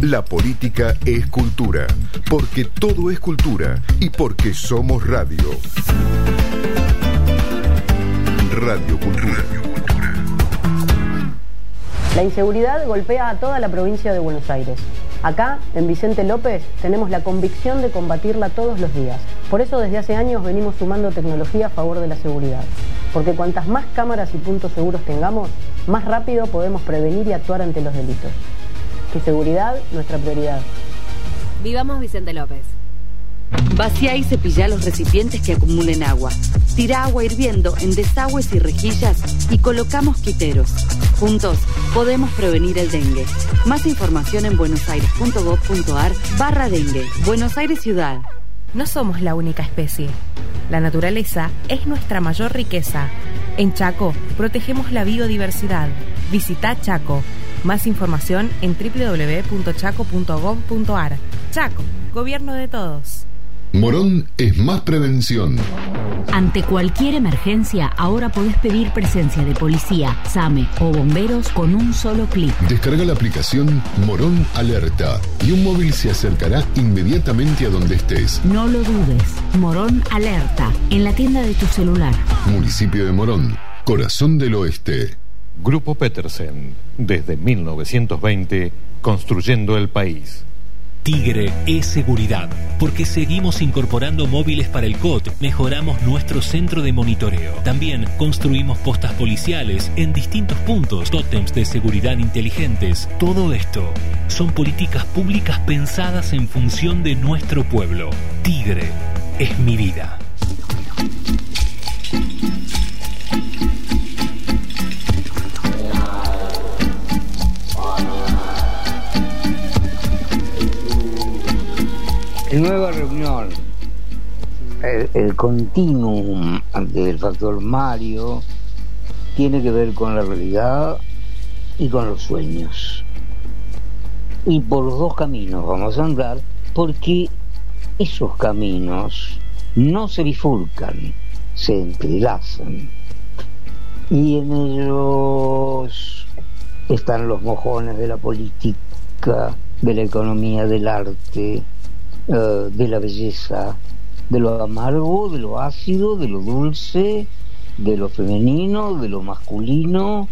La política es cultura, porque todo es cultura y porque somos radio. Radio Cultura. La inseguridad golpea a toda la provincia de Buenos Aires. Acá, en Vicente López, tenemos la convicción de combatirla todos los días. Por eso desde hace años venimos sumando tecnología a favor de la seguridad. Porque cuantas más cámaras y puntos seguros tengamos, más rápido podemos prevenir y actuar ante los delitos. Tu seguridad, nuestra prioridad. Vivamos Vicente López. Vacía y cepilla los recipientes que acumulen agua. Tira agua hirviendo en desagües y rejillas y colocamos quiteros. Juntos podemos prevenir el dengue. Más información en buenosaires.gov.ar/dengue. Buenos Aires Ciudad. No somos la única especie. La naturaleza es nuestra mayor riqueza. En Chaco protegemos la biodiversidad. Visita Chaco. Más información en www.chaco.gov.ar. Chaco, gobierno de todos. Morón es más prevención. Ante cualquier emergencia, ahora podés pedir presencia de policía, SAME o bomberos con un solo clic. Descarga la aplicación Morón Alerta y un móvil se acercará inmediatamente a donde estés. No lo dudes. Morón Alerta, en la tienda de tu celular. Municipio de Morón, corazón del oeste. Grupo Petersen, desde 1920, construyendo el país. Tigre es seguridad, porque seguimos incorporando móviles para el COT, mejoramos nuestro centro de monitoreo. También construimos postas policiales en distintos puntos, tótems de seguridad inteligentes. Todo esto son políticas públicas pensadas en función de nuestro pueblo. Tigre es mi vida. Nueva reunión. El continuum del factor Mario tiene que ver con la realidad y con los sueños. Y por los dos caminos vamos a andar, porque esos caminos no se bifurcan, se entrelazan. Y en ellos están los mojones de la política, de la economía, del arte, de la belleza, de lo amargo, de lo ácido, de lo dulce, de lo femenino, de lo masculino,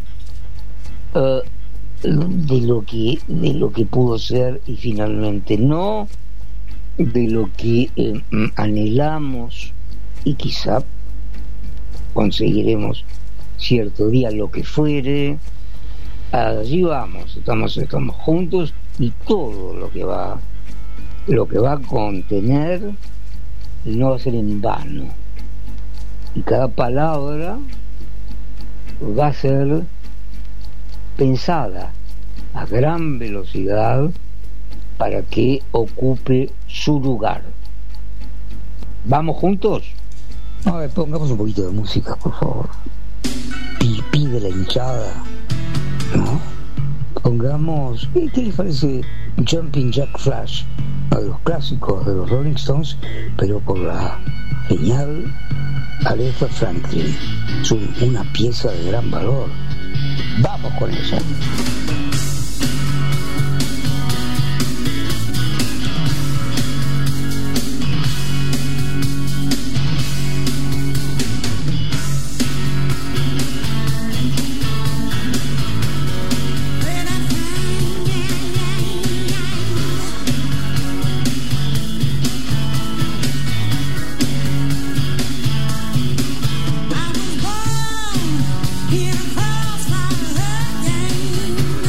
de lo que pudo ser y finalmente no, de lo que anhelamos y quizá conseguiremos cierto día lo que fuere. Allí vamos, estamos juntos, y todo lo que va a contener no va a ser en vano, y cada palabra va a ser pensada a gran velocidad para que ocupe su lugar. ¿Vamos juntos? A ver, pongamos un poquito de música, por favor. Pide la hinchada, ¿no? Pongamos, ¿qué les parece Jumping Jack Flash? De los clásicos de los Rolling Stones, pero por la genial Aretha Franklin. Es una pieza de gran valor. Vamos con ella. Here across my hurricane.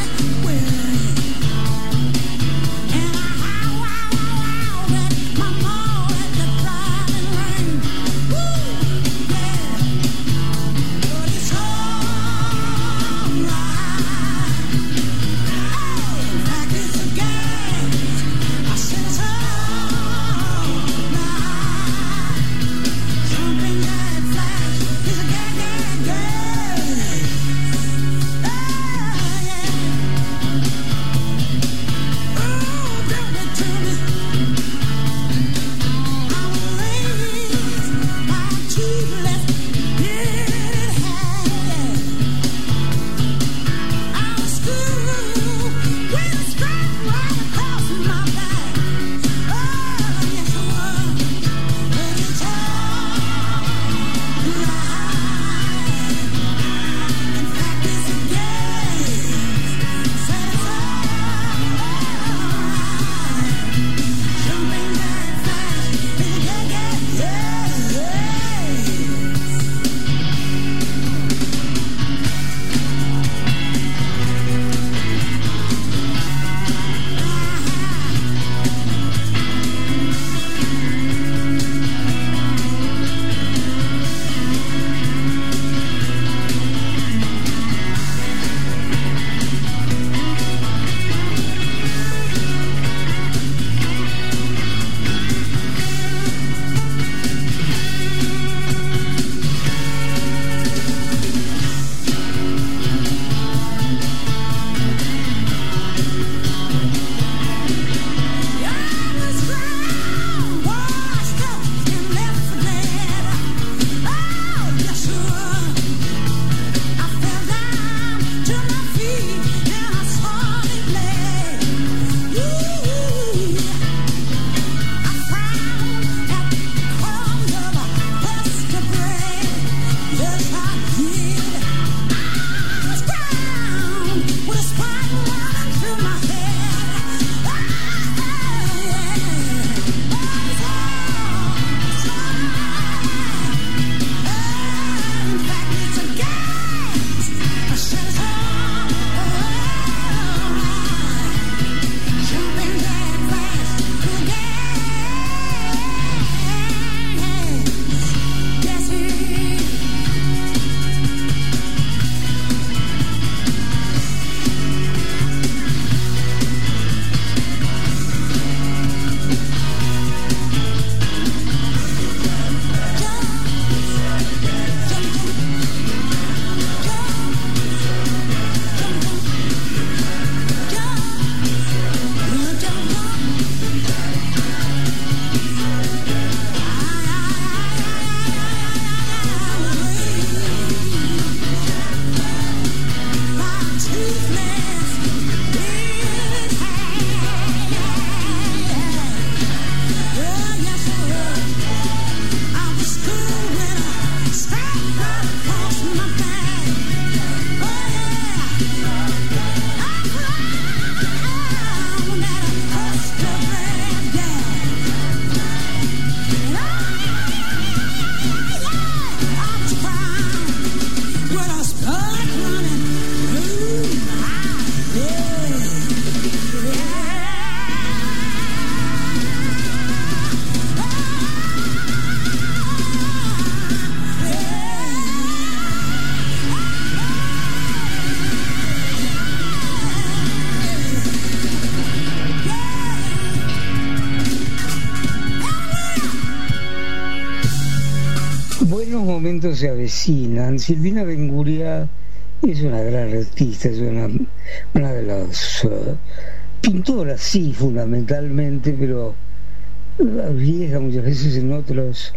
momentos se avecinan. Silvina Benguria es una gran artista, es una de las pintoras, sí, fundamentalmente, pero vieja muchas veces en otros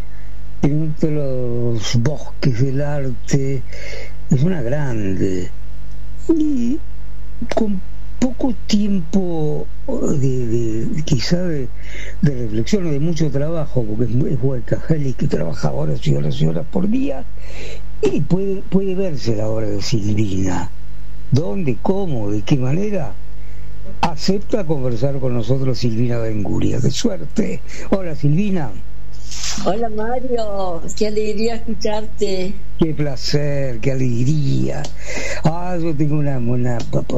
bosques del arte. Es una grande y con poco tiempo quizá de reflexión o de mucho trabajo, porque es Huaycajali que trabaja horas y horas y horas por día, y puede verse la obra de Silvina. ¿Dónde, cómo, de qué manera? Acepta conversar con nosotros Silvina Benguria. ¡Qué suerte! Hola, Silvina. Hola, Mario, qué alegría escucharte. Qué placer, qué alegría. Yo tengo una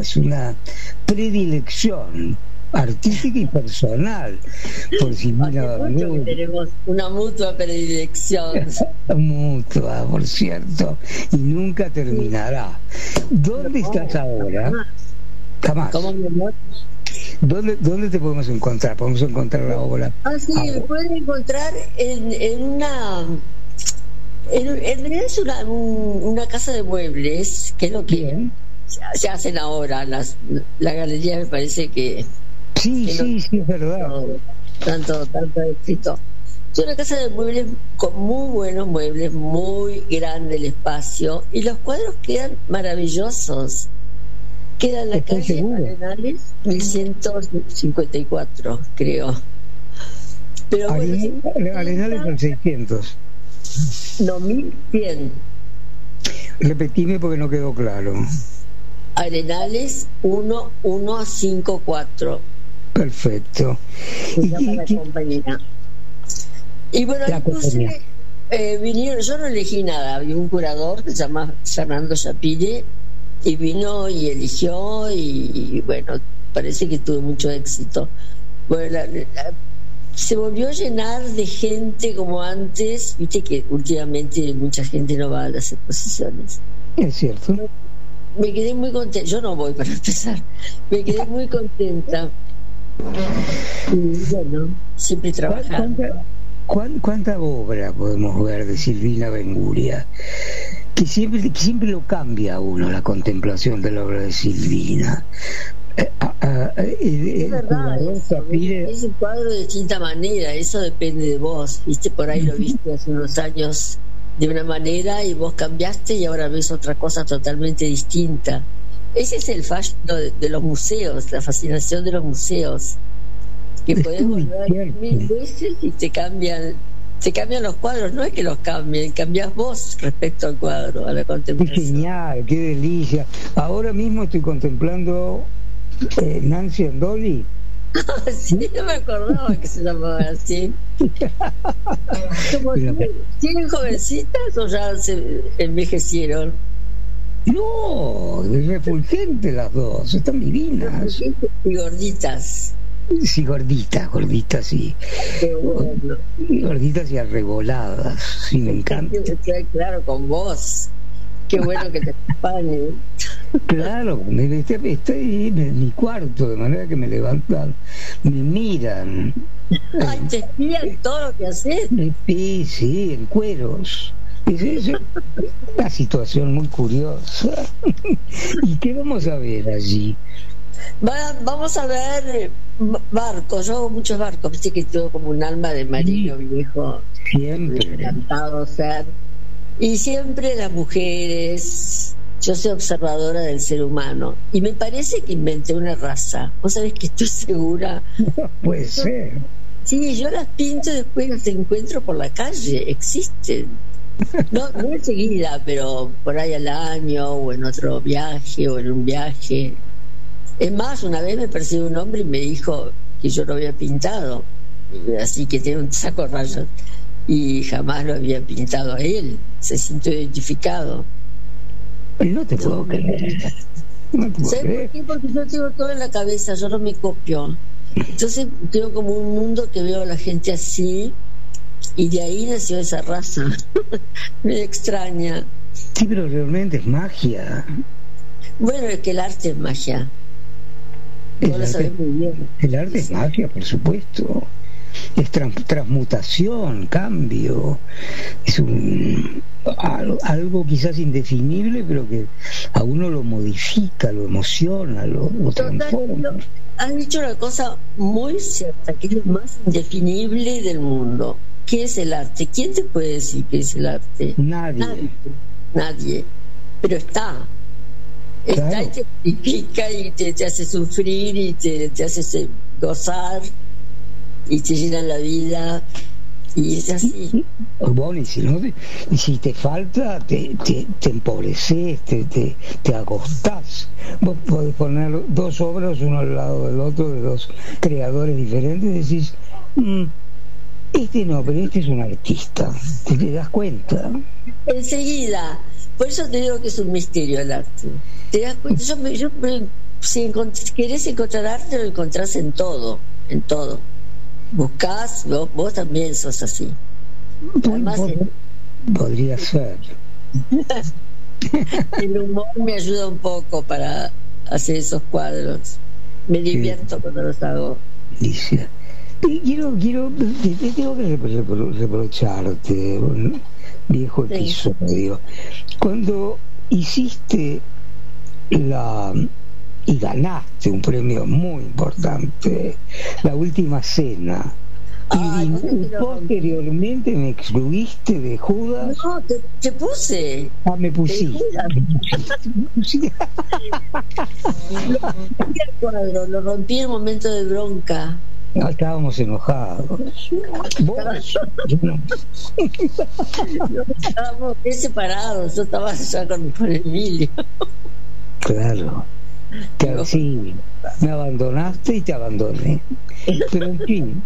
predilección artística y personal por Silvina Benguria. Tenemos una mutua predilección. Mutua, por cierto, y nunca terminará. ¿Dónde estás ahora? Jamás. ¿Cómo, mi amor? ¿Dónde te podemos encontrar? Podemos encontrar la obra. Sí, me pueden encontrar en una... En realidad es una casa de muebles, que es lo que se hacen ahora. La galería me parece que... Sí, es verdad. Tanto éxito. Es una casa de muebles con muy buenos muebles, muy grande el espacio, y los cuadros quedan maravillosos. Queda en la calle Arenales 1154, creo. Pero Arenales al 600. No, 1100. Repetime porque no quedó claro. Arenales 1154. Perfecto. Se llama la compañía. Y bueno, puse, vinieron, yo no elegí nada, había un curador que se llama Fernando Chapire, y vino y eligió, y bueno, parece que tuvo mucho éxito. Bueno, se volvió a llenar de gente como antes. Viste que últimamente mucha gente no va a las exposiciones. Es cierto. Me quedé muy contenta. Yo no voy, para empezar. Me quedé muy contenta. Y bueno, siempre trabajando. ¿Cuánta obra podemos ver de Silvina Benguria? Que siempre lo cambia a uno la contemplación de la obra de Silvina. Es verdad, es un cuadro de distinta manera, eso depende de vos. Viste, por ahí lo viste hace unos años de una manera y vos cambiaste y ahora ves otra cosa totalmente distinta. Ese es el fascino de los museos, la fascinación de los museos, que podés volver 1000 veces y te cambian los cuadros. No es que los cambien, cambiás vos respecto al cuadro, a la contemplación. Qué genial, qué delicia. Ahora mismo estoy contemplando Nancy and Dolly. Sí, no me acordaba que se llamaba así. ¿Siguen jovencitas o ya se envejecieron? No, es refulgente las dos, están divinas. Y gorditas. Sí, gorditas, sí. Bueno. Gorditas y arreboladas, sí, me encanta. Claro, con vos. Qué bueno que te acompañen. Claro, estoy en mi cuarto, de manera que me levantan, me miran. Ay, te espían todo lo que haces. Sí, en cueros. Es una situación muy curiosa. ¿Y qué vamos a ver allí? Vamos a ver barcos. Yo hago muchos barcos, viste que tengo como un alma de marino viejo. Siempre. Me ha encantado ser. Y siempre las mujeres. Yo soy observadora del ser humano y me parece que inventé una raza. Vos sabés que estoy segura. Puede ser. Sí, yo las pinto y después las encuentro por la calle. Existen. No enseguida, pero por ahí al año o en otro viaje o en un viaje. Es más, una vez me persiguió un hombre y me dijo que yo lo había pintado, así que tiene un saco de rayos, y jamás lo había pintado a él. Se sintió identificado. No te puedo creer. ¿Sabes por qué? Porque yo tengo todo en la cabeza, yo no me copio. Entonces tengo como un mundo que veo a la gente así, y de ahí nació esa raza. Me extraña. Sí, pero realmente es magia. Bueno, es que el arte es magia. Vos lo sabés muy bien. El arte es magia, por supuesto. es transmutación, cambio, es algo quizás indefinible, pero que a uno lo modifica, lo emociona, lo transforma. Has dicho una cosa muy cierta, que es lo más indefinible del mundo. ¿Qué es el arte? ¿Quién te puede decir qué es el arte? Nadie. Pero está. Claro. Está y te pica y te hace sufrir y te hace gozar y te llena la vida. Y es así. Bueno, y si te falta, te empobreces, te acostás. Vos podés poner dos obras uno al lado del otro de dos creadores diferentes y decís, este no, pero este es un artista. ¿Te das cuenta? Enseguida. Por eso te digo que es un misterio el arte. ¿Te das cuenta? Si querés encontrar arte, lo encontrás en todo. Buscás, vos también sos así. Además, podría ser. El humor me ayuda un poco para hacer esos cuadros. Me divierto cuando los hago. Dice, tengo que reprocharte un viejo episodio. Cuando hiciste y ganaste un premio muy importante, La Última Cena, y posteriormente me excluiste de Judas. No, te puse. Me pusiste. El cuadro lo rompí en el momento de bronca. No, estábamos enojados. Estábamos separados. Yo estaba allá con Emilio. Claro. Sí, me abandonaste y te abandoné. Pero en fin,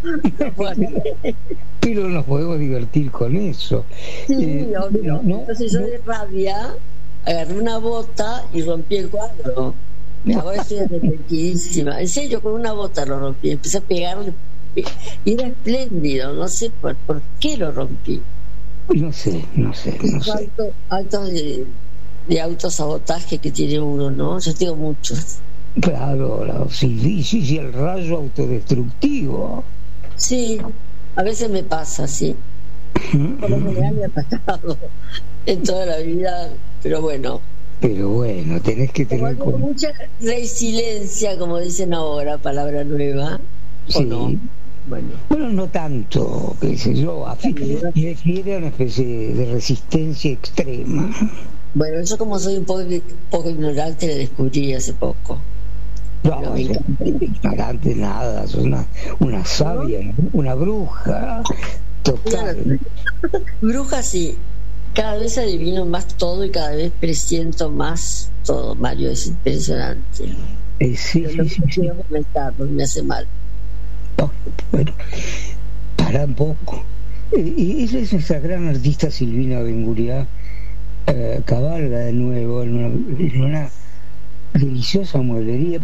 pero nos podemos divertir con eso. Sí, obvio. Entonces yo de rabia agarré una bota y rompí el cuadro. Ahora estoy arrepentidísima. En serio, con una bota lo rompí. Empecé a pegarle. Y era espléndido. No sé por qué lo rompí. No sé. Altos de autosabotaje que tiene uno, ¿no? Yo tengo muchos. Claro, sí, el rayo autodestructivo. Sí, a veces me pasa, sí. Por lo general me ha pasado en toda la vida, pero bueno. Tenés que tener mucha resiliencia, como dicen ahora, palabra nueva. Sí. ¿O no? Bueno, no tanto, qué sé yo, refiere a una especie de resistencia extrema. Bueno, yo como soy un poco ignorante, le descubrí hace poco. No, ignorante nada, sos una sabia, ¿no? Una bruja total. Bruja sí, cada vez adivino más todo y cada vez presiento más todo, Mario, es impresionante. Sí. Quiero comentarlo, me hace mal. Bueno, para un poco. Esa es nuestra gran artista Silvina Benguriá. Cabalga de nuevo en una deliciosa mueblería,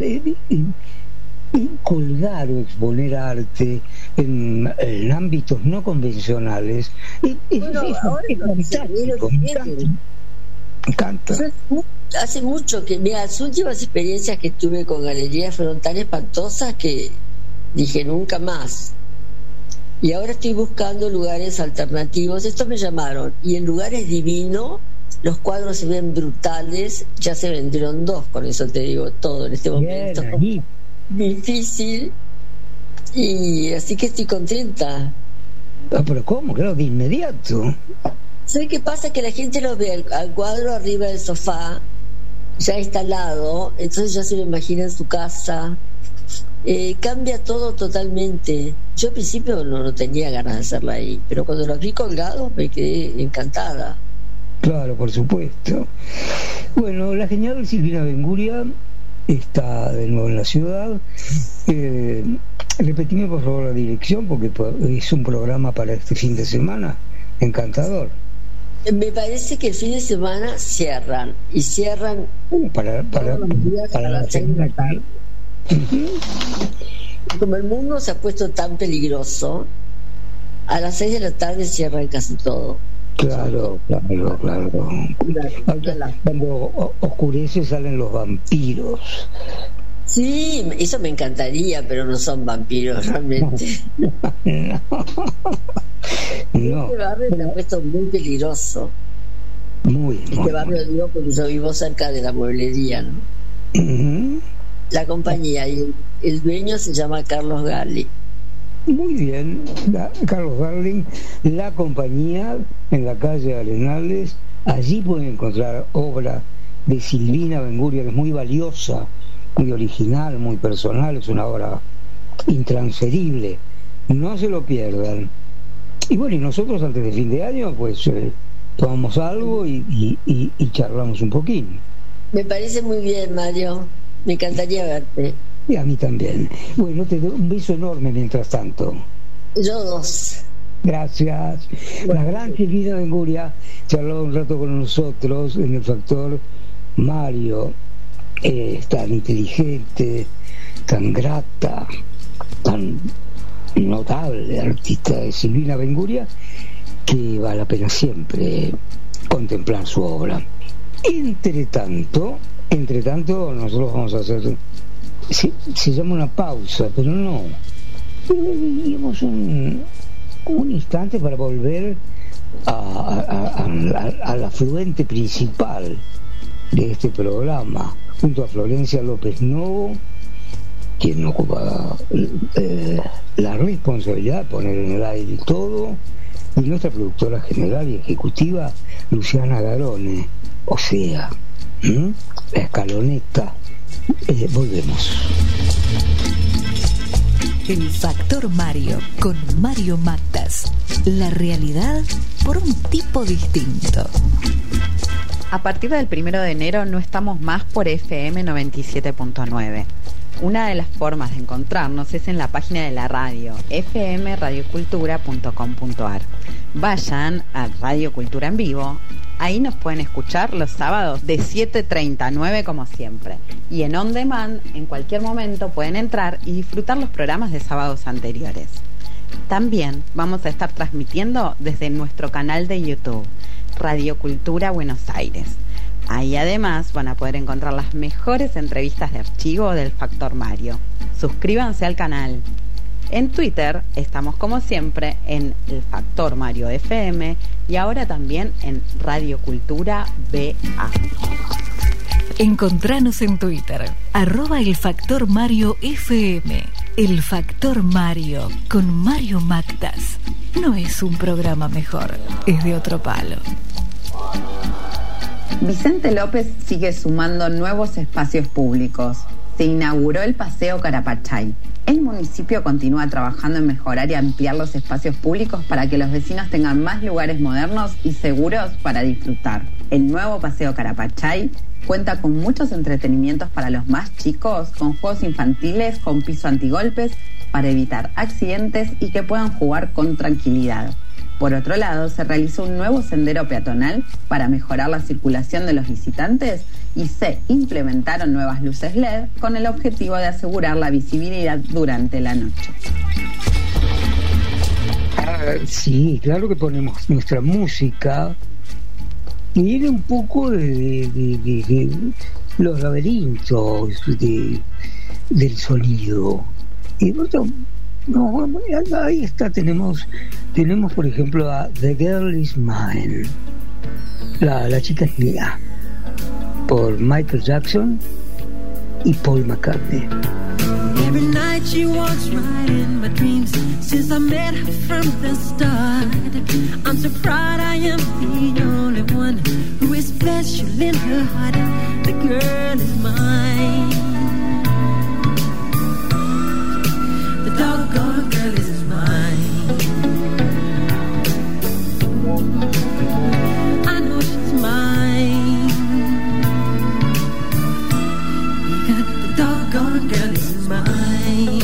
colgar o exponer arte en ámbitos no convencionales es fantástico, me encanta. Hace mucho que, mira, las últimas experiencias que tuve con galerías fueron tan espantosas que dije nunca más. Y ahora estoy buscando lugares alternativos. Estos me llamaron, y en lugares divinos. Los cuadros se ven brutales, ya se vendieron 2, con eso te digo todo en este momento. Difícil, y así que estoy contenta. Pero ¿cómo? Claro, de inmediato. ¿Sabes qué pasa? Que la gente lo ve al cuadro arriba del sofá, ya instalado, entonces ya se lo imagina en su casa. Cambia todo totalmente. Yo al principio no tenía ganas de hacerlo ahí, pero cuando lo vi colgado me quedé encantada. Claro, por supuesto. Bueno, la genial Silvina Benguriá está de nuevo en la ciudad. Repetime por favor la dirección, porque es un programa para este fin de semana encantador. Me parece que el fin de semana cierran para las 6 de la tarde. Como el mundo se ha puesto tan peligroso, a las 6 de la tarde cierran casi todo. Claro. Cuando oscurece salen los vampiros. Sí, eso me encantaría, pero no son vampiros realmente. No. Este barrio se ha puesto muy peligroso. Muy. Barrio digo porque yo vivo cerca de la mueblería, ¿no? Uh-huh. La compañía y el dueño se llama Carlos Garling. Muy bien, Carlos Garling, la compañía en la calle Arenales. Allí pueden encontrar obra de Silvina Benguria, que es muy valiosa, muy original, muy personal, es una obra intransferible. No se lo pierdan. Y bueno, y nosotros antes de fin de año, pues tomamos algo y charlamos un poquín. Me parece muy bien, Mario. Me encantaría verte. Y a mí también. Bueno, te doy un beso enorme mientras tanto. Yo 2. Gracias. La gran Silvina Benguria charló un rato con nosotros en el Factor Mario. Tan inteligente, tan grata, tan notable artista de Silvina Benguria, que vale la pena siempre contemplar su obra. Entre tanto nosotros vamos a hacer, se llama una pausa, pero no, digamos un instante para volver al afluente principal de este programa, junto a Florencia López Novo, quien ocupa la responsabilidad de poner en el aire todo, y nuestra productora general y ejecutiva, Luciana Garone, o sea, la escaloneta. Volvemos. El Factor Mario, con Mario Magdas. La realidad por un tipo distinto. A partir del 1 de enero no estamos más por FM 97.9. Una de las formas de encontrarnos es en la página de la radio, fmradiocultura.com.ar. Vayan a Radio Cultura en Vivo. Ahí nos pueden escuchar los sábados de 7:30 a 9 como siempre. Y en On Demand, en cualquier momento pueden entrar y disfrutar los programas de sábados anteriores. También vamos a estar transmitiendo desde nuestro canal de YouTube, Radio Cultura Buenos Aires. Ahí además van a poder encontrar las mejores entrevistas de archivo del Factor Mario. Suscríbanse al canal. En Twitter estamos como siempre en el Factor Mario FM y ahora también en Radio Cultura BA. Encontranos en Twitter, @el Factor Mario FM. El Factor Mario con Mario Magdas. No es un programa mejor, es de otro palo. Vicente López sigue sumando nuevos espacios públicos. Se inauguró el Paseo Carapachay. El municipio continúa trabajando en mejorar y ampliar los espacios públicos para que los vecinos tengan más lugares modernos y seguros para disfrutar. El nuevo Paseo Carapachay cuenta con muchos entretenimientos para los más chicos, con juegos infantiles con piso antigolpes para evitar accidentes y que puedan jugar con tranquilidad. Por otro lado, se realizó un nuevo sendero peatonal para mejorar la circulación de los visitantes y se implementaron nuevas luces LED con el objetivo de asegurar la visibilidad durante la noche. Sí, claro que ponemos nuestra música y viene un poco de los laberintos del sonido. Y bueno, no, ahí está, tenemos por ejemplo a The Girl Is Mine, la chica es mía, por Michael Jackson y Paul McCartney. Every night she walks right in my dreams since I met her from the start. I'm so proud I am the only one who is special in her heart. The girl is mine. The doggone girl is mine. I know she's mine. Yeah, the doggone girl is mine.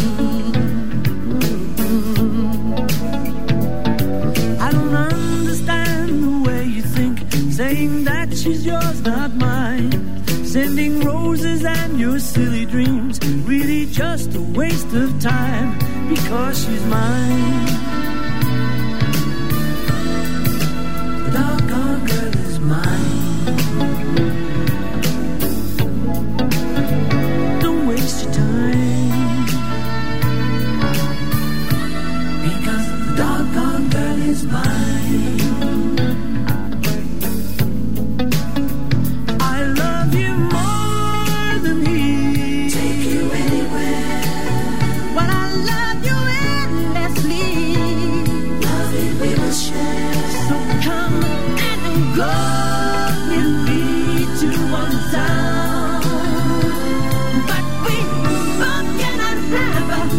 I don't understand the way you think, saying that she's yours, not mine. Sending roses and your silly dreams, really just a waste of time, because she's mine. The doggone girl is mine. Don't waste your time.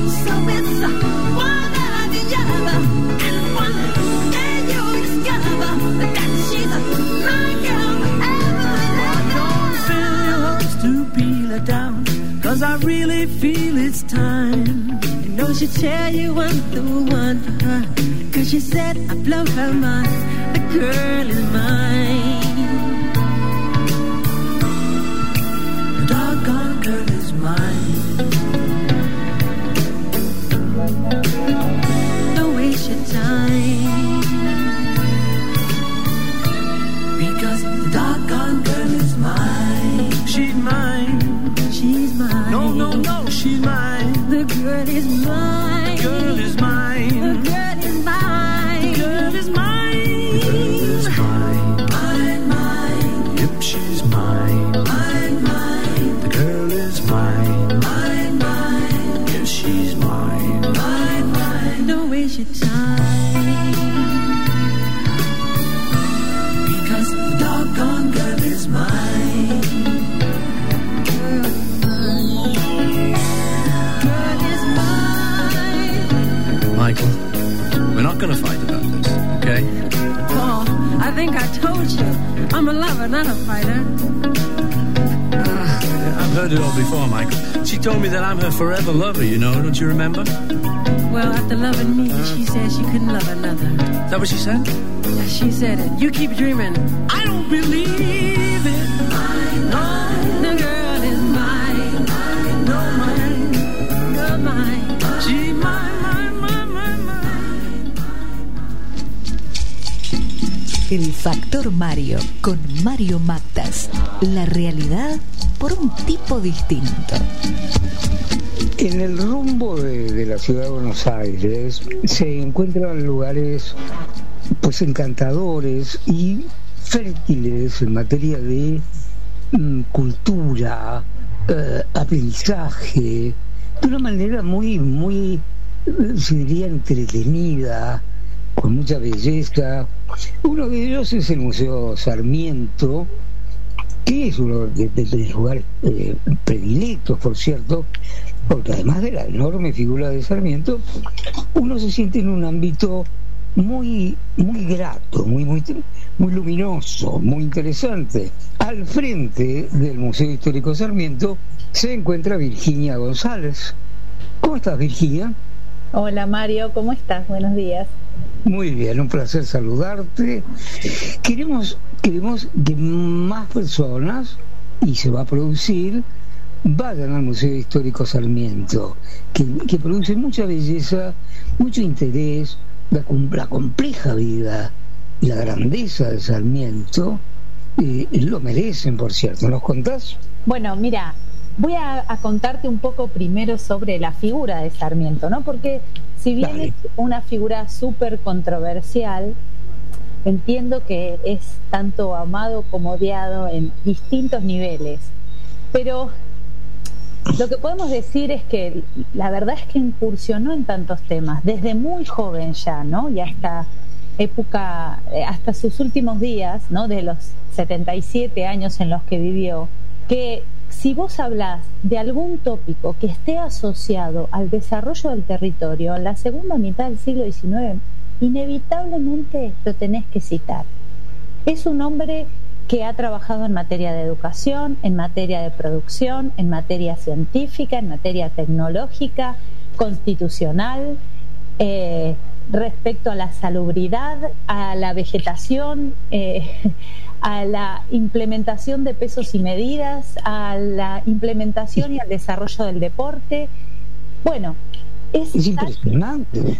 So it's one or the other, and one day you'll discover that she's my girl forever. Don't fill your hopes to peel her down, 'cause I really feel it's time. You know she'll tell you I'm the one for her, 'cause she said I blow her mind. The girl is mine. The doggone girl is mine. Don't waste your time, because the doggone girl is mine. She's mine. She's mine. No, no, no, she's mine. The girl is mine. The girl is mine. The girl is mine. The girl is mine. The girl is mine. Mine, mine. Yep, she's mine. Mine, mine. The girl is mine. Mine, mine. Yes, she's mine. Mine, mine. Don't waste your time, because the doggone girl is mine. Michael, we're not going to fight about this, okay? Oh, I think I told you. I'm a lover, not a fighter. I've heard it all before, Michael. She told me that I'm her forever lover, you know, don't you remember? Well, after loving me, she said she couldn't love another. Is that what she said? Yeah, she said it. You keep dreaming. I don't believe it. No, the girl is mine. No, mine. Girl, mine. She's mine, mine, mine, mine, mine. El Factor Mario con Mario Mactas. La realidad por un tipo distinto. En el rumbo de la ciudad de Buenos Aires se encuentran lugares pues encantadores y fértiles en materia de cultura, aprendizaje, de una manera muy, se diría, entretenida, con mucha belleza. Uno de ellos es el Museo Sarmiento, que es uno de los lugares predilectos, por cierto, porque además de la enorme figura de Sarmiento, uno se siente en un ámbito muy grato, muy luminoso, muy interesante. Al frente del Museo Histórico Sarmiento se encuentra Virginia González. ¿Cómo estás, Virginia? Hola, Mario, ¿cómo estás? Buenos días. Muy bien, un placer saludarte. Queremos que más personas, y se va a producir, vayan al Museo Histórico Sarmiento, que produce mucha belleza, mucho interés, la compleja vida y la grandeza de Sarmiento. Lo merecen, por cierto. ¿Nos contás? Bueno, mira, voy a contarte un poco primero sobre la figura de Sarmiento, ¿no? Porque si bien es una figura súper controversial, entiendo que es tanto amado como odiado en distintos niveles. Pero lo que podemos decir es que la verdad es que incursionó en tantos temas, desde muy joven ya, ¿no? Y hasta sus últimos días, ¿no? De los 77 años en los que vivió, que si vos hablás de algún tópico que esté asociado al desarrollo del territorio en la segunda mitad del siglo XIX, inevitablemente lo tenés que citar. Es un hombre que ha trabajado en materia de educación, en materia de producción, en materia científica, en materia tecnológica, constitucional, respecto a la salubridad, a la vegetación, a la implementación de pesos y medidas, a la implementación y al desarrollo del deporte. Bueno, es impresionante.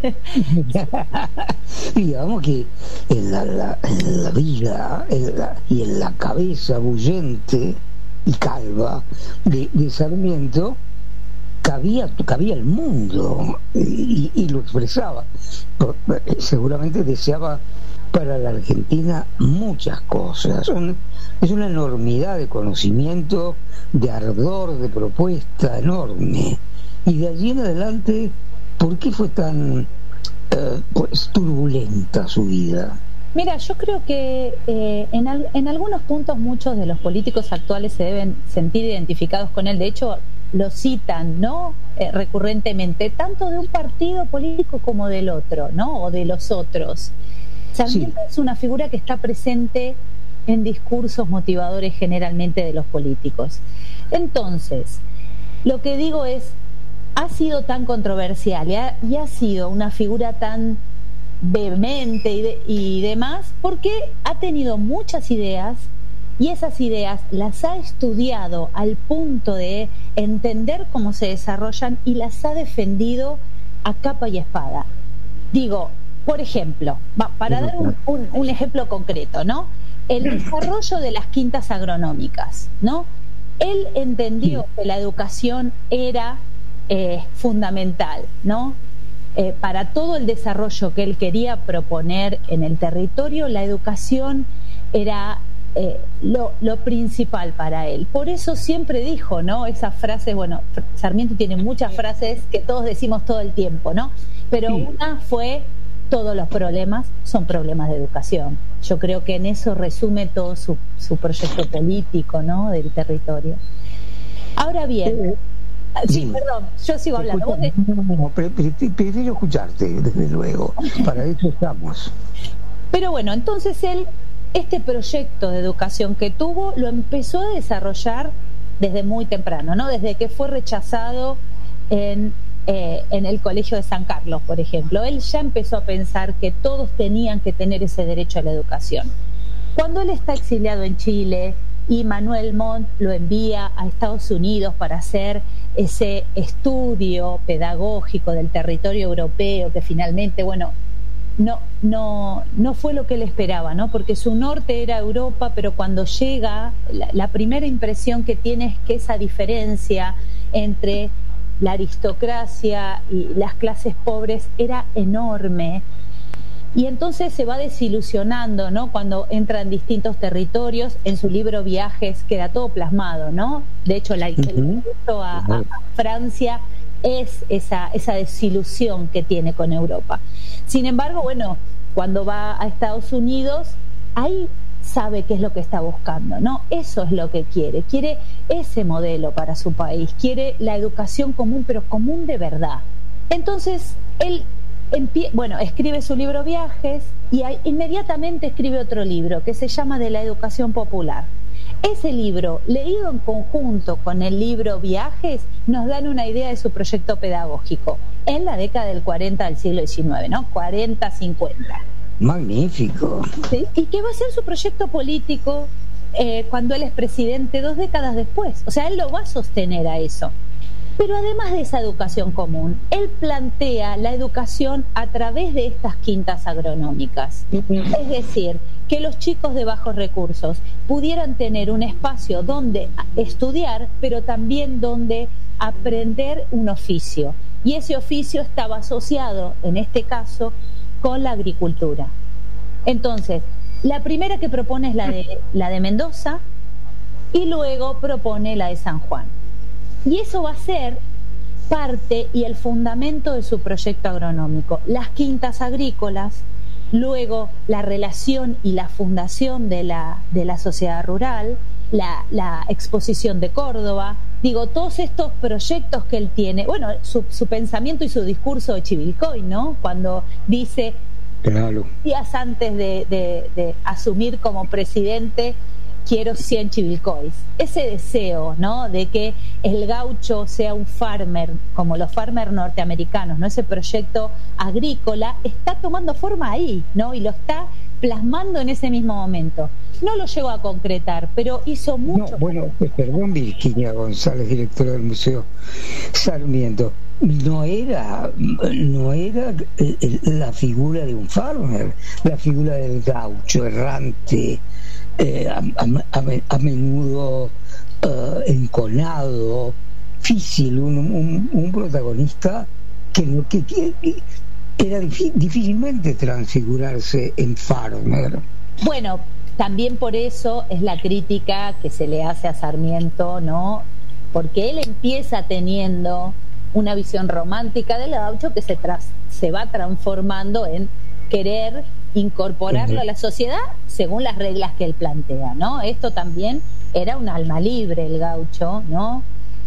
Digamos que en la vida y en la cabeza bullente y calva de Sarmiento cabía el mundo y lo expresaba. Seguramente deseaba para la Argentina muchas cosas. Es una enormidad de conocimiento, de ardor, de propuesta enorme. Y de allí en adelante, ¿por qué fue tan turbulenta su vida? Mira, yo creo que en algunos puntos muchos de los políticos actuales se deben sentir identificados con él. De hecho, lo citan, ¿no? Recurrentemente, tanto de un partido político como del otro, ¿no? O de los otros. Sarmiento es una figura que está presente en discursos motivadores generalmente de los políticos. Entonces, lo que digo es, ha sido tan controversial y ha sido una figura tan vehemente y demás, porque ha tenido muchas ideas y esas ideas las ha estudiado al punto de entender cómo se desarrollan y las ha defendido a capa y espada. Digo, por ejemplo, para dar un ejemplo concreto, ¿no? El desarrollo de las quintas agronómicas, ¿no? Él entendió que la educación era fundamental, ¿no? Para todo el desarrollo que él quería proponer en el territorio, la educación era lo principal para él. Por eso siempre dijo, ¿no? Esas frases, bueno, Sarmiento tiene muchas frases que todos decimos todo el tiempo, ¿no? Pero una fue: todos los problemas son problemas de educación. Yo creo que en eso resume todo su proyecto político, ¿no? Del territorio. Ahora bien, perdón, yo sigo hablando. Prefiero escucharte, desde luego. Para eso estamos. Pero bueno, entonces él, este proyecto de educación que tuvo, lo empezó a desarrollar desde muy temprano, ¿no? Desde que fue rechazado en el Colegio de San Carlos, por ejemplo. Él ya empezó a pensar que todos tenían que tener ese derecho a la educación. Cuando él está exiliado en Chile y Manuel Montt lo envía a Estados Unidos para hacer ese estudio pedagógico del territorio europeo, que finalmente, bueno, no fue lo que él esperaba, ¿no? Porque su norte era Europa, pero cuando llega, la primera impresión que tiene es que esa diferencia entre la aristocracia y las clases pobres era enorme, y entonces se va desilusionando, ¿no? Cuando entra en distintos territorios. En su libro Viajes queda todo plasmado, ¿no? De hecho, el viaje a Francia es esa desilusión que tiene con Europa. Sin embargo, bueno, cuando va a Estados Unidos, ahí sabe qué es lo que está buscando, ¿no? Eso es lo que quiere ese modelo para su país, quiere la educación común, pero común de verdad. Entonces, él escribe su libro Viajes y inmediatamente escribe otro libro que se llama De la educación popular. Ese libro, leído en conjunto con el libro Viajes, nos dan una idea de su proyecto pedagógico en la década del 40 del siglo XIX, ¿no? 40-50. Magnífico. ¿Sí? Y que va a ser su proyecto político cuando él es presidente 2 décadas después. O sea, él lo va a sostener a eso. Pero además de esa educación común, él plantea la educación a través de estas quintas agronómicas. Es decir, que los chicos de bajos recursos pudieran tener un espacio donde estudiar, pero también donde aprender un oficio. Y ese oficio estaba asociado, en este caso, con la agricultura. Entonces, la primera que propone es la de Mendoza, y luego propone la de San Juan. Y eso va a ser parte y el fundamento de su proyecto agronómico. Las quintas agrícolas, luego la relación y la fundación de la sociedad rural, la exposición de Córdoba, todos estos proyectos que él tiene, bueno, su pensamiento y su discurso de Chivilcoy, ¿no? Cuando dice, claro, días antes de asumir como presidente, quiero 100 Chivilcoys. Ese deseo, ¿no?, de que el gaucho sea un farmer, como los farmers norteamericanos, ¿no? Ese proyecto agrícola está tomando forma ahí, ¿no? Y lo está plasmando en ese mismo momento. No lo llegó a concretar, pero hizo mucho. No, bueno, perdón, Virginia González, directora del Museo Sarmiento. No era la figura de un farmer, la figura del gaucho errante, a menudo enconado, difícil, un protagonista que era difícilmente transfigurarse en farmer. Bueno, también por eso es la crítica que se le hace a Sarmiento, ¿no? Porque él empieza teniendo una visión romántica del gaucho que se va transformando en querer incorporarlo a la sociedad según las reglas que él plantea, ¿no? Esto también era un alma libre, el gaucho, ¿no?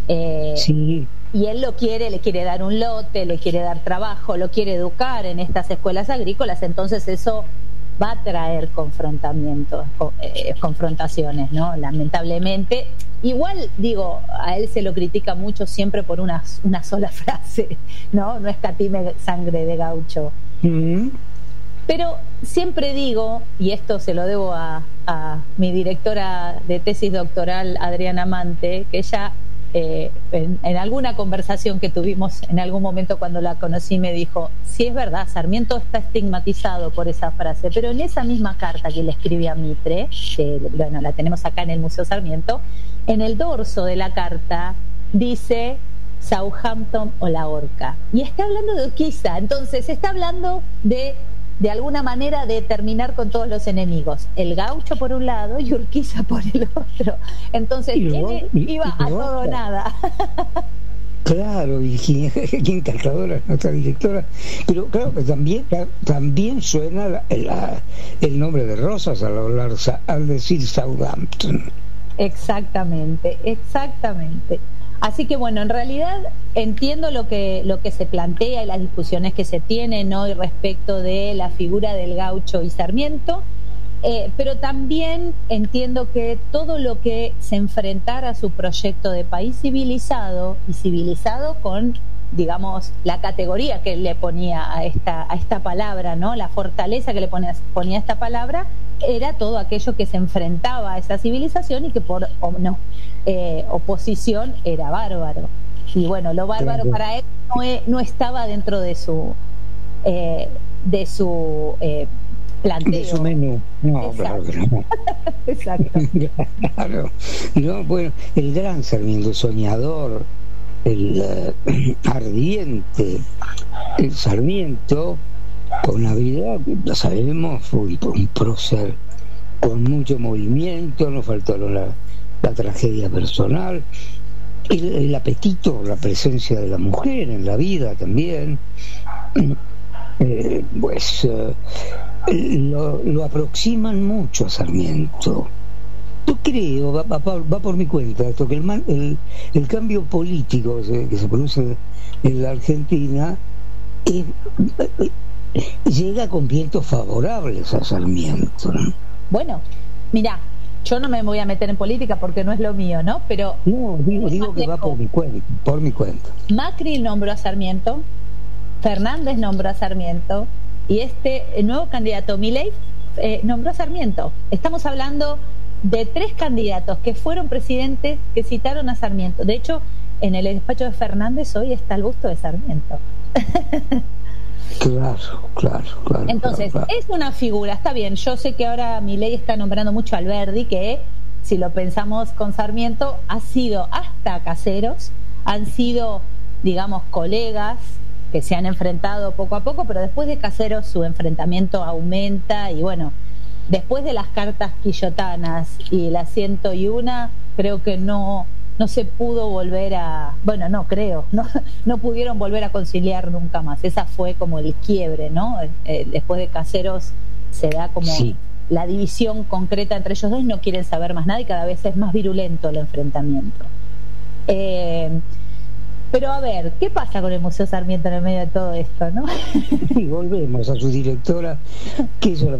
Sí. Y él le quiere dar un lote, le quiere dar trabajo, lo quiere educar en estas escuelas agrícolas, entonces eso va a traer confrontaciones, ¿no? Lamentablemente. Igual, digo, a él se lo critica mucho siempre por una sola frase, ¿no? No escatime sangre de gaucho. Pero siempre digo, y esto se lo debo a mi directora de tesis doctoral, Adriana Mante, que ella en alguna conversación que tuvimos en algún momento cuando la conocí me dijo, sí, es verdad, Sarmiento está estigmatizado por esa frase, pero en esa misma carta que le escribí a Mitre, que bueno, la tenemos acá en el Museo Sarmiento, en el dorso de la carta dice Southampton o la horca, y está hablando de Urquiza, entonces está hablando de alguna manera de terminar con todos los enemigos, el gaucho por un lado y Urquiza por el otro, entonces iba a todo o nada. Claro, Virginia, qué encantadora nuestra directora, pero claro que también suena el nombre de Rosas al decir Southampton. Exactamente. Así que bueno, en realidad entiendo lo que se plantea y las discusiones que se tienen hoy respecto de la figura del gaucho y Sarmiento, pero también entiendo que todo lo que se enfrentara a su proyecto de país civilizado, y civilizado con, digamos, la categoría que le ponía a esta palabra, ¿no? La fortaleza que le ponía a esta palabra, era todo aquello que se enfrentaba a esa civilización y que por oposición era bárbaro. Y bueno, lo bárbaro para él no estaba dentro de su planteo. De su menú. No, claro que no. Exacto. Claro. No, bueno, el gran Sarmiento, soñador, el ardiente, el Sarmiento, con la vida, lo sabemos, fue un prócer con mucho movimiento, no faltó la tragedia personal, el apetito, la presencia de la mujer en la vida también, lo aproximan mucho a Sarmiento. Yo creo, va por mi cuenta esto, que el cambio político que se produce en la Argentina llega con vientos favorables a Sarmiento, ¿no? Bueno, mira, yo no me voy a meter en política porque no es lo mío, ¿no? Pero no, digo que va por mi cuenta. Macri nombró a Sarmiento, Fernández nombró a Sarmiento, y el nuevo candidato Milei nombró a Sarmiento. Estamos hablando de 3 candidatos que fueron presidentes que citaron a Sarmiento. De hecho, en el despacho de Fernández hoy está el busto de Sarmiento. Claro. Entonces, claro. Es una figura, está bien. Yo sé que ahora Milei está nombrando mucho a Alberdi, que si lo pensamos con Sarmiento, ha sido hasta caseros, han sido, digamos, colegas que se han enfrentado poco a poco, pero después de caseros su enfrentamiento aumenta y bueno, después de las cartas quillotanas y las 101, creo que no se pudo volver a, bueno, no pudieron volver a conciliar nunca más. Esa fue como el quiebre, ¿no? Después de caseros se da como la división concreta entre ellos dos y no quieren saber más nada y cada vez es más virulento el enfrentamiento. Pero a ver, ¿qué pasa con el Museo Sarmiento en el medio de todo esto, no? Y volvemos a su directora, que es una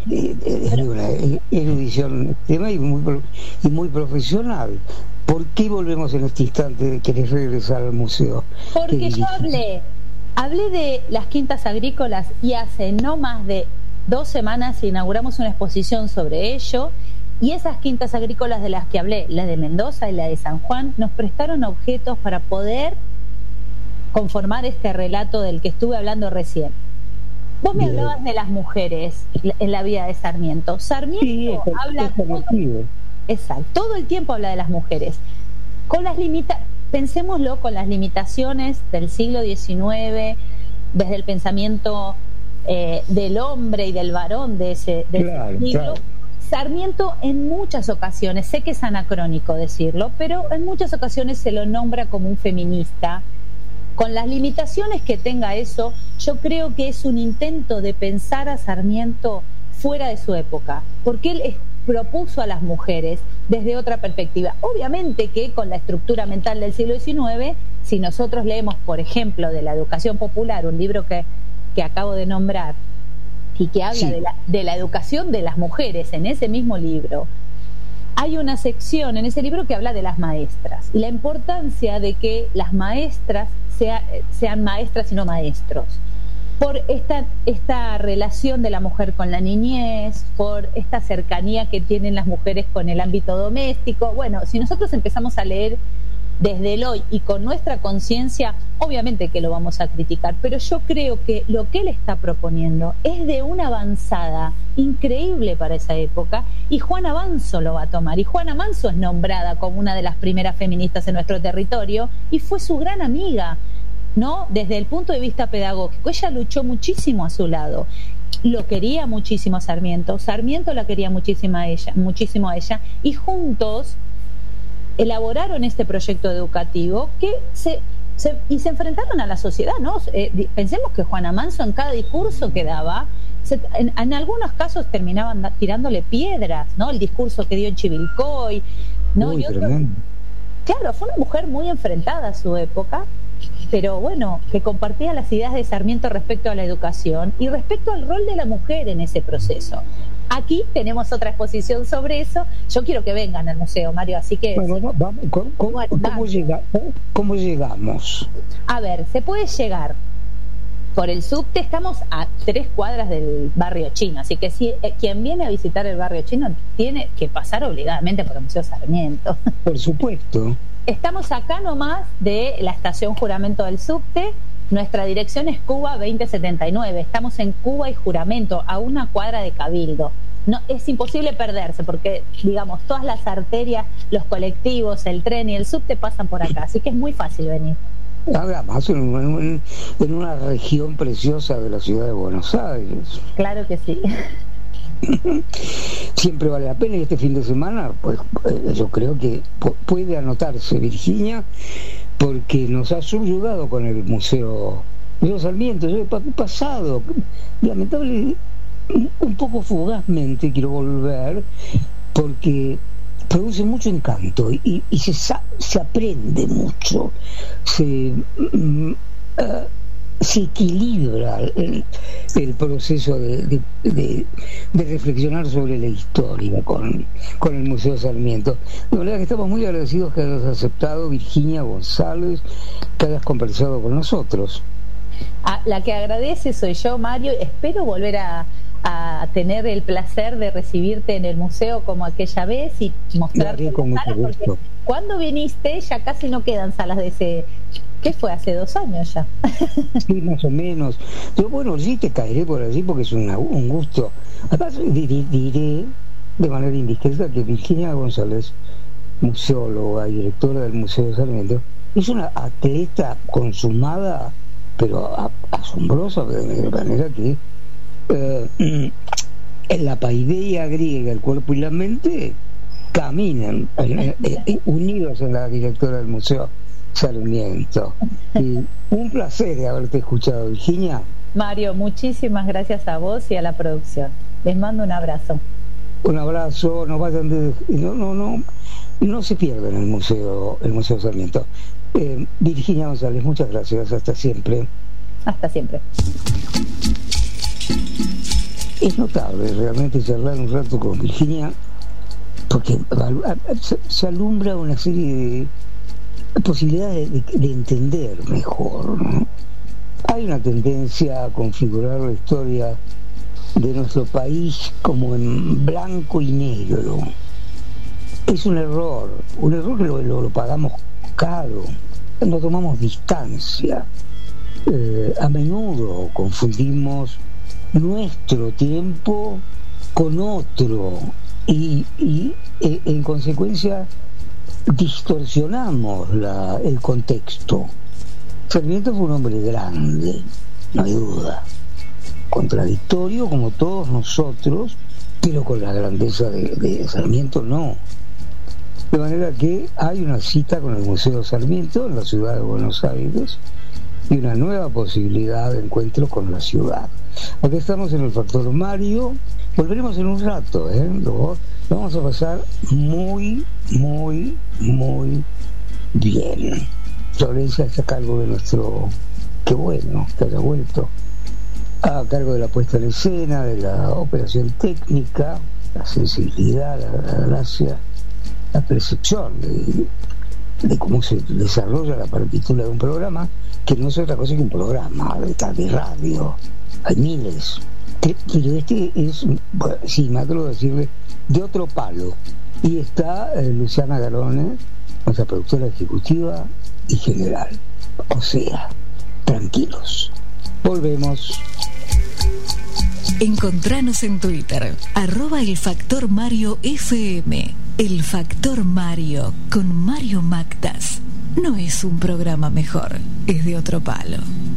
erudición extrema y muy profesional. ¿Por qué volvemos en este instante de querer regresar al museo? Porque yo hablé de las quintas agrícolas y hace no más de 2 semanas inauguramos una exposición sobre ello. Y esas quintas agrícolas de las que hablé, la de Mendoza y la de San Juan, nos prestaron objetos para poder conformar este relato del que estuve hablando recién. Vos me hablabas de las mujeres en la vida de Sarmiento. Sarmiento habla todo el tiempo habla de las mujeres. Pensémoslo con las limitaciones del siglo XIX, desde el pensamiento del hombre y del varón de ese siglo. Claro. Sarmiento en muchas ocasiones, sé que es anacrónico decirlo, pero en muchas ocasiones se lo nombra como un feminista. Con las limitaciones que tenga eso, yo creo que es un intento de pensar a Sarmiento fuera de su época, porque él propuso a las mujeres desde otra perspectiva. Obviamente que con la estructura mental del siglo XIX, si nosotros leemos, por ejemplo, de la educación popular, un libro que acabo de nombrar, y que habla de la educación de las mujeres, en ese mismo libro, hay una sección en ese libro que habla de las maestras y la importancia de que las maestras sean maestras y no maestros, por esta relación de la mujer con la niñez, por esta cercanía que tienen las mujeres con el ámbito doméstico. Bueno, si nosotros empezamos a leer desde el hoy y con nuestra conciencia, obviamente que lo vamos a criticar, pero yo creo que lo que él está proponiendo es de una avanzada increíble para esa época, y Juana Manso lo va a tomar, y Juana Manso es nombrada como una de las primeras feministas en nuestro territorio y fue su gran amiga, ¿no? Desde el punto de vista pedagógico, ella luchó muchísimo a su lado. Lo quería muchísimo a Sarmiento, Sarmiento la quería muchísimo a ella, y juntos elaboraron este proyecto educativo que se enfrentaron a la sociedad, ¿no? Pensemos que Juana Manso en cada discurso que daba, en algunos casos terminaban tirándole piedras, ¿no? El discurso que dio en Chivilcoy, ¿no? Claro, fue una mujer muy enfrentada a su época, pero bueno, que compartía las ideas de Sarmiento respecto a la educación y respecto al rol de la mujer en ese proceso. Aquí tenemos otra exposición sobre eso. Yo quiero que vengan al museo, Mario, así que... Bueno, vamos, ¿cómo llegamos? A ver, se puede llegar por el subte, estamos a 3 cuadras del barrio chino, así que si quien viene a visitar el barrio chino tiene que pasar obligadamente por el Museo Sarmiento. Por supuesto. Estamos acá nomás de la estación Juramento del subte. Nuestra dirección es Cuba 2079. Estamos en Cuba y Juramento, a 1 cuadra de Cabildo. No, es imposible perderse porque, digamos, todas las arterias, los colectivos, el tren y el subte pasan por acá, así que es muy fácil venir. Además, en una región preciosa de la ciudad de Buenos Aires. Claro que sí. Siempre vale la pena, y este fin de semana, pues yo creo que puede anotarse Virginia, porque nos ha subyugado con el Museo Sarmiento. Yo he pasado, lamentable, un poco fugazmente, quiero volver, porque produce mucho encanto y se aprende mucho, se equilibra el proceso de reflexionar sobre la historia con el Museo Sarmiento. De verdad que estamos muy agradecidos que hayas aceptado, Virginia González, que hayas conversado con nosotros. La que agradece soy yo, Mario. Espero volver a tener el placer de recibirte en el museo como aquella vez y mostrarte las salas, porque cuando viniste ya casi no quedan salas de ese... ¿Qué fue? Hace 2 años ya. Sí, más o menos. Pero bueno, sí te caeré por allí porque es un gusto. Además, diré de manera indiscreta que Virginia González, museóloga y directora del Museo Sarmiento, es una atleta consumada, pero asombrosa, de manera que en la paideia griega, el cuerpo y la mente caminan unidos en la directora del Museo Sarmiento. Y un placer haberte escuchado, Virginia. Mario, muchísimas gracias a vos y a la producción. Les mando un abrazo. Un abrazo, no vayan no se pierdan el Museo Sarmiento. Virginia González, muchas gracias, hasta siempre. Hasta siempre. Es notable realmente charlar un rato con Virginia, porque se alumbra una serie de posibilidades de entender mejor, ¿no? Hay una tendencia a configurar la historia de nuestro país como en blanco y negro. Es un error que lo pagamos caro, no tomamos distancia. A menudo confundimos nuestro tiempo con otro y en consecuencia distorsionamos el contexto. Sarmiento fue un hombre grande, no hay duda, contradictorio como todos nosotros, pero con la grandeza de Sarmiento no. De manera que hay una cita con el Museo Sarmiento en la ciudad de Buenos Aires y una nueva posibilidad de encuentro con la ciudad. Aquí estamos en el Factor Mario, Volveremos en un rato, lo vamos a pasar muy, muy, muy bien. Florencia está a cargo de nuestro, qué bueno que haya vuelto, a cargo de la puesta en escena, de la operación técnica, la sensibilidad, la gracia, la percepción de cómo se desarrolla la partitura de un programa, que no es otra cosa que un programa de radio. Hay miles, pero este es, bueno, sí, me atrevo a decirle, de otro palo. Y está Luciana Garone, nuestra productora ejecutiva y general. O sea, tranquilos, volvemos. Encontranos en Twitter, @elfactorMarioFM. El Factor Mario con Mario Mactas. No es un programa mejor, es de otro palo.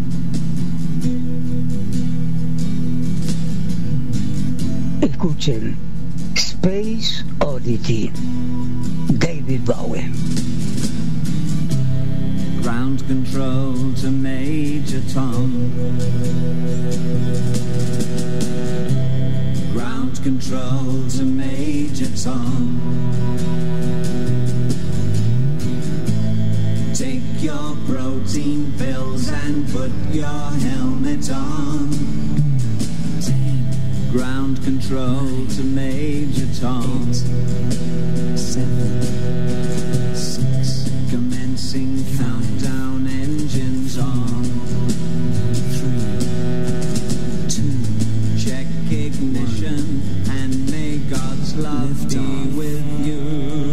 Escuchen Space Oddity, David Bowie. Ground control to Major Tom. Ground control to Major Tom. Take your protein pills and put your helmet on. Ground control to Major Tom. 8, 7, 6. Commencing countdown, engines on. 3, 2. Check ignition and may God's love be with you.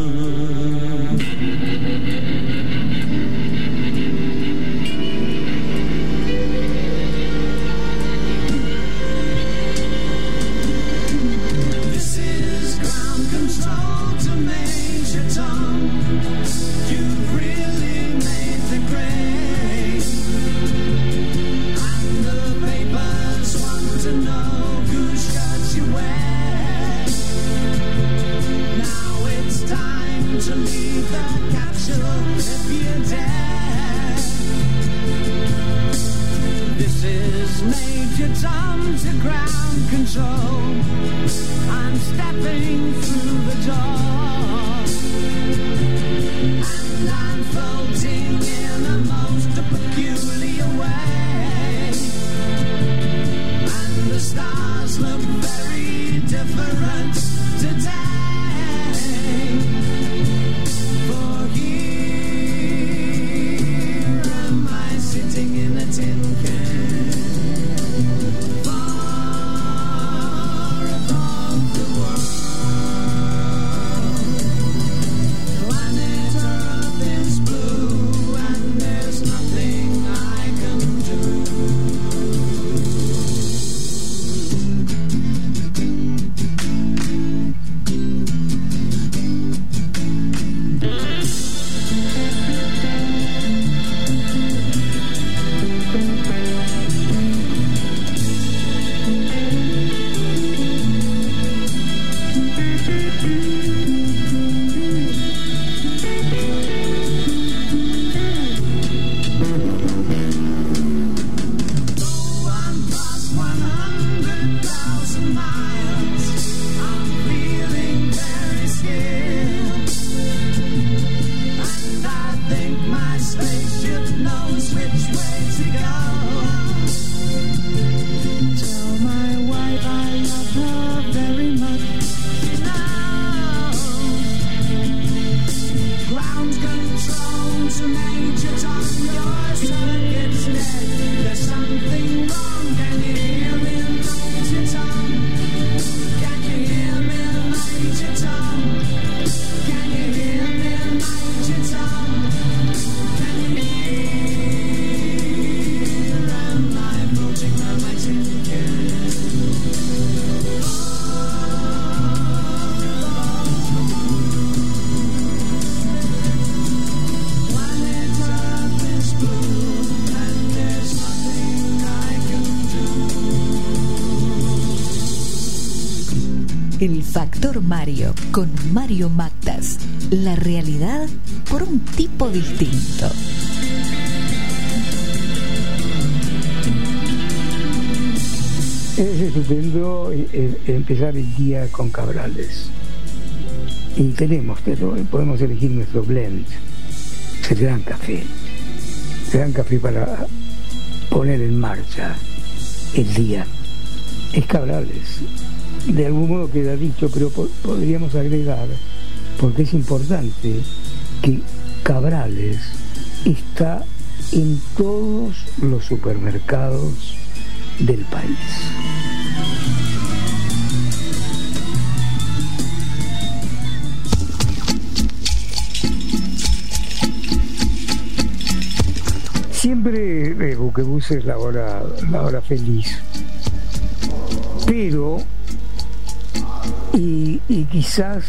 To leave the capsule if you're dead. This is Major Tom to ground control. I'm stepping through the door, and I'm floating in a most peculiar way, and the stars look very different today. For here am I sitting in a tin can, far above the world. Planet Earth is blue and there's nothing I can do. El Factor Mario con Mario Mactas. La realidad por un tipo distinto. Es estupendo empezar el día con Cabrales. Y podemos elegir nuestro blend. Es el gran café. Gran café para poner en marcha el día. Es Cabrales. De algún modo queda dicho, pero podríamos agregar, porque es importante, que Cabrales está en todos los supermercados del país. Siempre Buquebus es la hora feliz, pero y quizás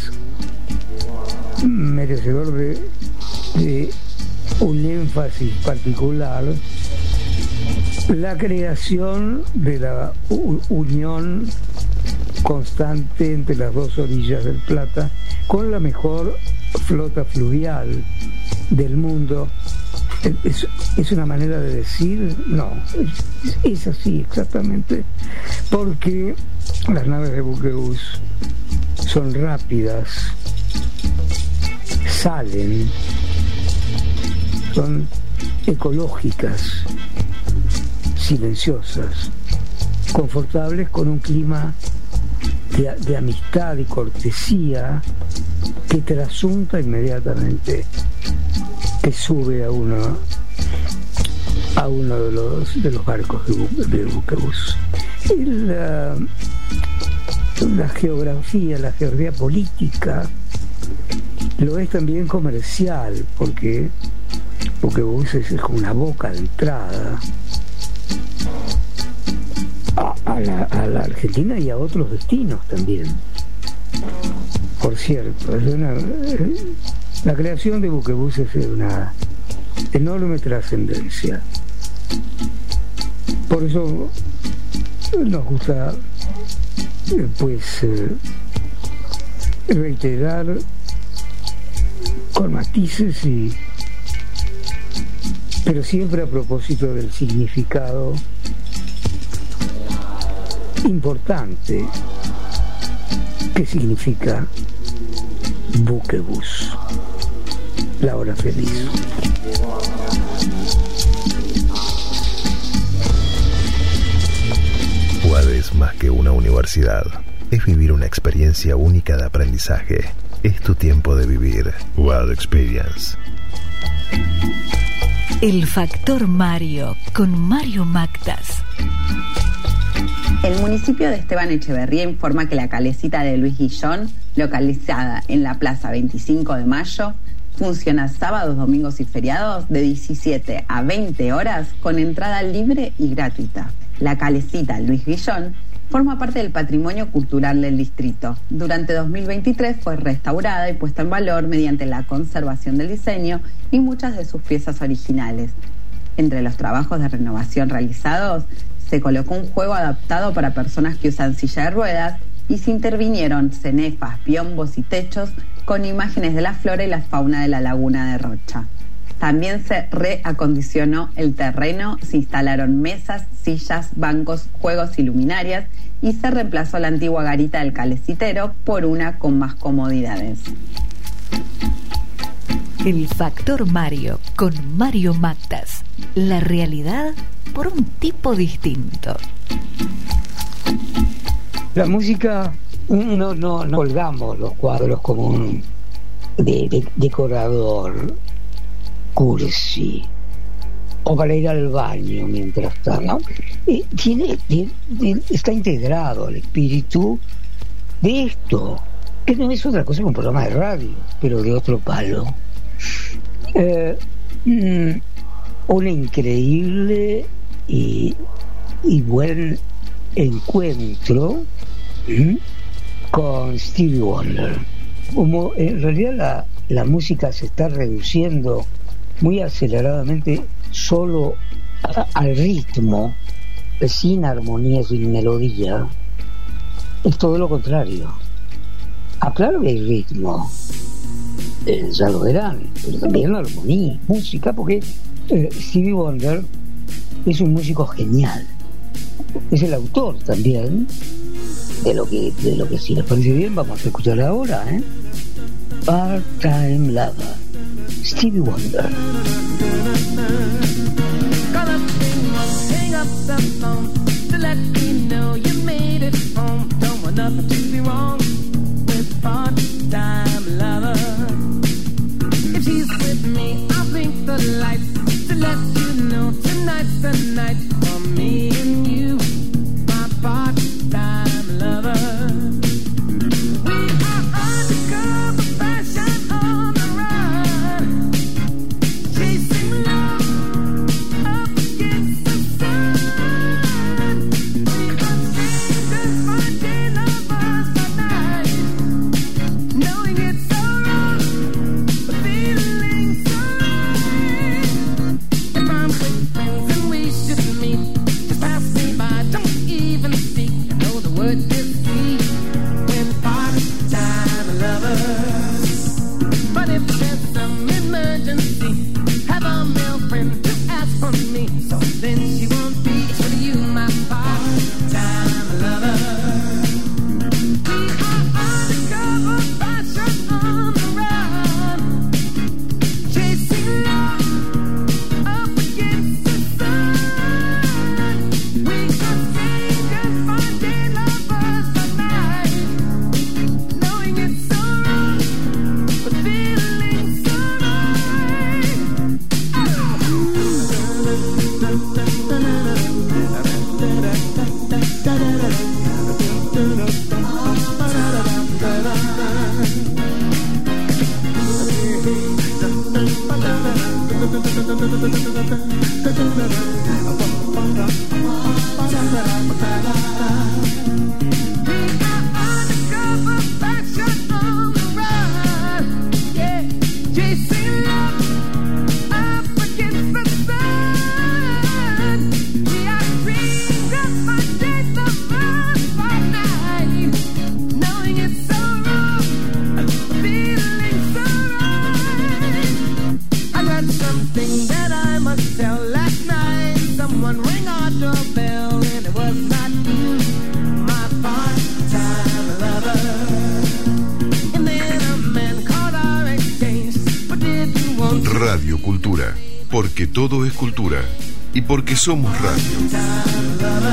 merecedor de un énfasis particular, la creación de la unión constante entre las dos orillas del Plata con la mejor flota fluvial del mundo. ¿Es una manera de decir? No, es así exactamente, porque las naves de Buquebus son rápidas, salen, son ecológicas, silenciosas, confortables, con un clima de amistad y cortesía que trasunta inmediatamente, que sube a uno de los barcos de Buquebus. La geografía política lo es también comercial, porque Buquebus es como una boca de entrada a la Argentina y a otros destinos también. Por cierto, la creación de Buquebus es de una enorme trascendencia. Por eso nos gusta reiterar con matices, pero siempre a propósito del significado importante que significa Buquebus, la hora feliz. UAD es más que una universidad, es vivir una experiencia única de aprendizaje. Es tu tiempo de vivir. UAD Experience. El Factor Mario, con Mario Mactas. El municipio de Esteban Echeverría informa que la calecita de Luis Guillón, localizada en la Plaza 25 de Mayo, funciona sábados, domingos y feriados de 17 a 20 horas con entrada libre y gratuita. La calecita Luis Guillón forma parte del patrimonio cultural del distrito. Durante 2023 fue restaurada y puesta en valor mediante la conservación del diseño y muchas de sus piezas originales. Entre los trabajos de renovación realizados, se colocó un juego adaptado para personas que usan silla de ruedas y se intervinieron cenefas, biombos y techos con imágenes de la flora y la fauna de la laguna de Rocha. También se reacondicionó el terreno, se instalaron mesas, sillas, bancos, juegos y luminarias y se reemplazó la antigua garita del calecitero por una con más comodidades. El Factor Mario, con Mario Mactas. La realidad por un tipo distinto. La música, no colgamos los cuadros como un decorador cursi o para ir al baño mientras está, ¿no? Está integrado al espíritu de esto, que no es otra cosa que un programa de radio, pero de otro palo. Un increíble y buen encuentro con Stevie Wonder. Como en realidad la música se está reduciendo muy aceleradamente solo al ritmo, sin armonía, sin melodía, es todo lo contrario. Claro que hay ritmo, ya lo verán, pero también armonía, música, porque Stevie Wonder es un músico genial, es el autor también de lo que si les parece bien vamos a escuchar ahora, Part-Time Lover, Stevie Wonder. Hang up the phone to let me know you made it home. Don't want nothing to be wrong with part-time lover. If she's with me, I'll blink the lights to let you know tonight's the night for me and you, my part-time lover. We are undercover fashion on the run, chasing love. Radio Cultura, porque todo es cultura y porque somos radio.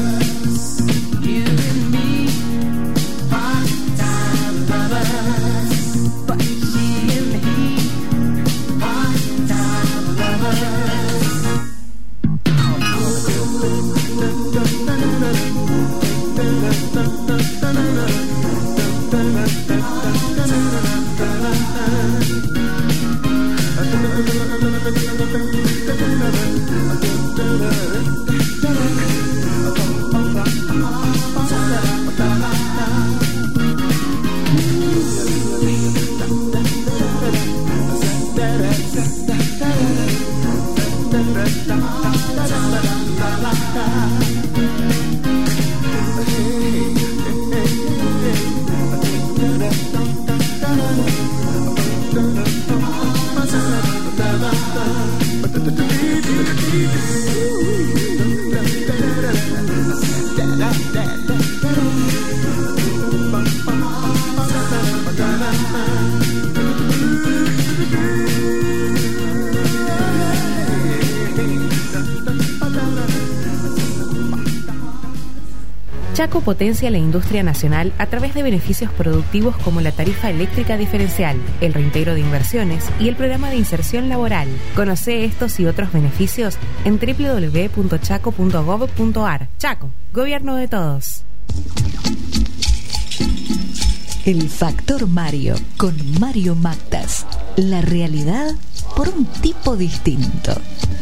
Chaco potencia la industria nacional a través de beneficios productivos como la tarifa eléctrica diferencial, el reintegro de inversiones y el programa de inserción laboral. Conoce estos y otros beneficios en www.chaco.gov.ar. Chaco, gobierno de todos. El Factor Mario, con Mario Mactas. La realidad por un tipo distinto.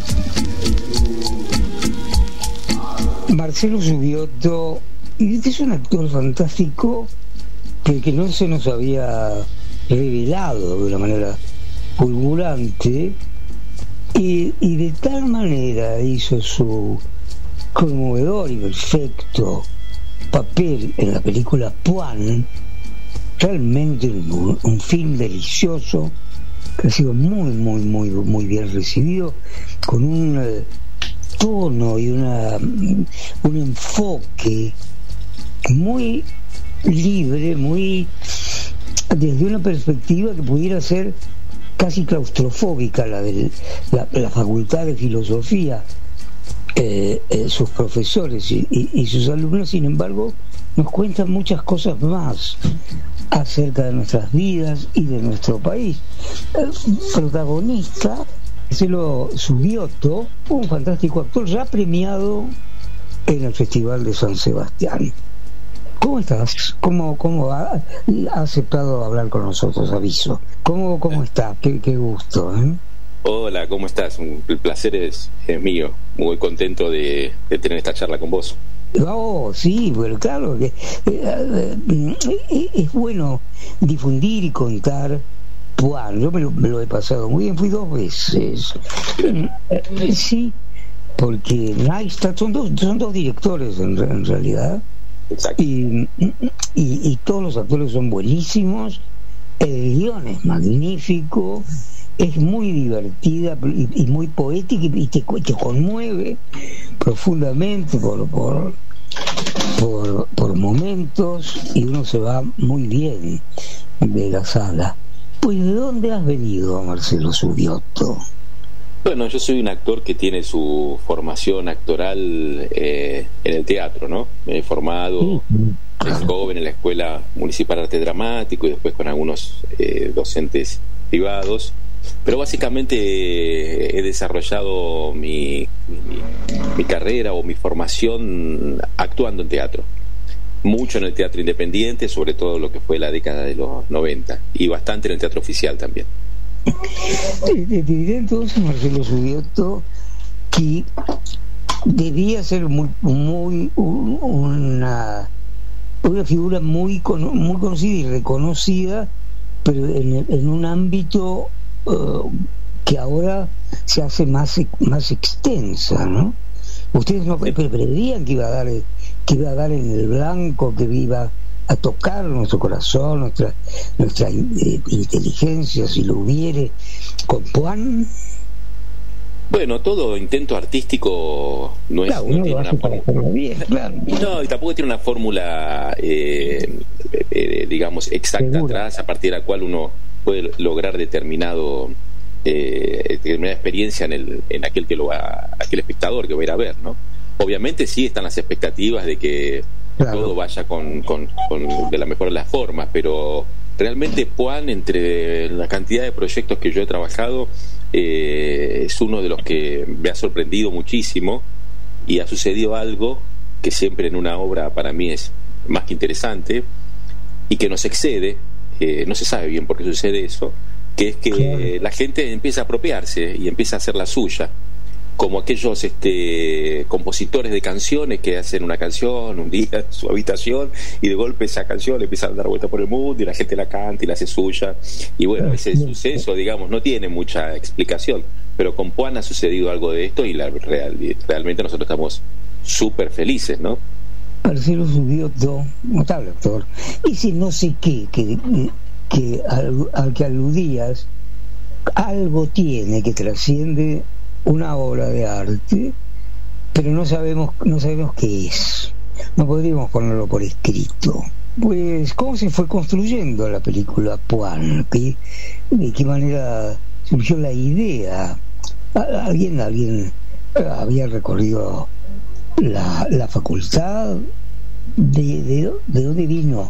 Marcelo Subioto, y este es un actor fantástico que no se nos había revelado de una manera fulgurante, y de tal manera hizo su conmovedor y perfecto papel en la película Puan, realmente un film delicioso que ha sido muy bien recibido, con un tono y un enfoque muy libre, muy desde una perspectiva que pudiera ser casi claustrofóbica, la de la Facultad de Filosofía, sus profesores y sus alumnos. Sin embargo, nos cuentan muchas cosas más acerca de nuestras vidas y de nuestro país. El protagonista, Marcelo Subioto, un fantástico actor ya premiado en el Festival de San Sebastián. ¿Cómo estás? ¿Cómo ha aceptado hablar con nosotros? Aviso. ¿Cómo está? Qué gusto, ¿eh? Hola, ¿cómo estás? El placer es mío. Muy contento de tener esta charla con vos. Oh, sí, pero claro que es bueno difundir y contar. Puan, yo me lo he pasado muy bien, fui 2 veces. Sí, porque Neistat son dos directores en realidad. Exacto. Y todos los actores son buenísimos, el guión es magnífico, es muy divertida y muy poética y te conmueve profundamente por momentos, y uno se va muy bien de la sala. Pues, ¿de dónde has venido, Marcelo Subioto? Bueno, yo soy un actor que tiene su formación actoral en el teatro, ¿no? Me he formado desde joven en la Escuela Municipal de Arte Dramático y después con algunos docentes privados. Pero básicamente he desarrollado mi carrera o mi formación actuando en teatro. Mucho en el teatro independiente, sobre todo lo que fue la década de los 90, y bastante en el teatro oficial también. Te diré entonces, Marcelo Subioto, que debía ser una figura muy conocida y reconocida, pero en un ámbito que ahora se hace más extensa, ¿no? Ustedes no preveían que iba a dar en el blanco, que iba a tocar nuestro corazón, nuestra inteligencia, si lo hubiere, con Puan. Bueno, todo intento artístico no es, claro, no tiene una fórmula bien, claro. No, y tampoco tiene una fórmula digamos exacta atrás, a partir de la cual uno puede lograr determinada experiencia en aquel aquel espectador que va a ir a ver, ¿no? Obviamente sí están las expectativas de que todo vaya con de la mejor de las formas, pero realmente Puan, entre la cantidad de proyectos que yo he trabajado, es uno de los que me ha sorprendido muchísimo, y ha sucedido algo que siempre en una obra para mí es más que interesante y que nos excede. No se sabe bien por qué sucede eso, que es que la gente empieza a apropiarse y empieza a hacer la suya, como aquellos compositores de canciones que hacen una canción un día en su habitación y de golpe esa canción le empieza a dar vuelta por el mundo y la gente la canta y la hace suya, y bueno, ese suceso, digamos, no tiene mucha explicación, pero con Puan ha sucedido algo de esto y realmente nosotros estamos súper felices, ¿no? Marcelo Subioto, notable actor. Ese no sé qué al que aludías, algo tiene que trasciende una obra de arte, pero no sabemos qué es. No podríamos ponerlo por escrito. Pues, ¿cómo se fue construyendo la película Puan? ¿De qué manera surgió la idea? ¿Alguien había recorrido la facultad? ¿De dónde vino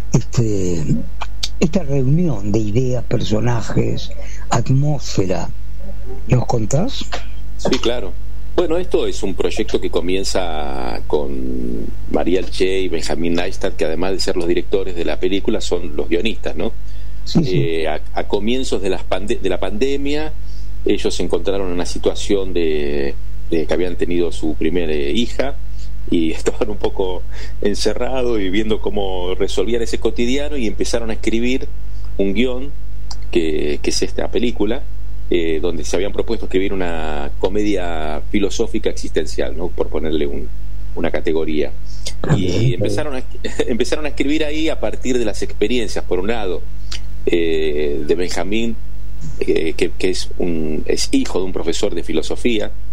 esta reunión de ideas, personajes, atmósfera? ¿Nos contás? Sí, claro. Bueno, esto es un proyecto que comienza con María Alché y Benjamín Neistat, que además de ser los directores de la película son los guionistas, ¿no? Sí. A comienzos de la pandemia, ellos se encontraron en una situación de que habían tenido su primera hija y estaban un poco encerrados y viendo cómo resolvían ese cotidiano, y empezaron a escribir un guión que es esta película, donde se habían propuesto escribir una comedia filosófica existencial, ¿no? Por ponerle una categoría, y empezaron a escribir ahí a partir de las experiencias, por un lado, de Benjamín, que es hijo de un profesor de filosofía,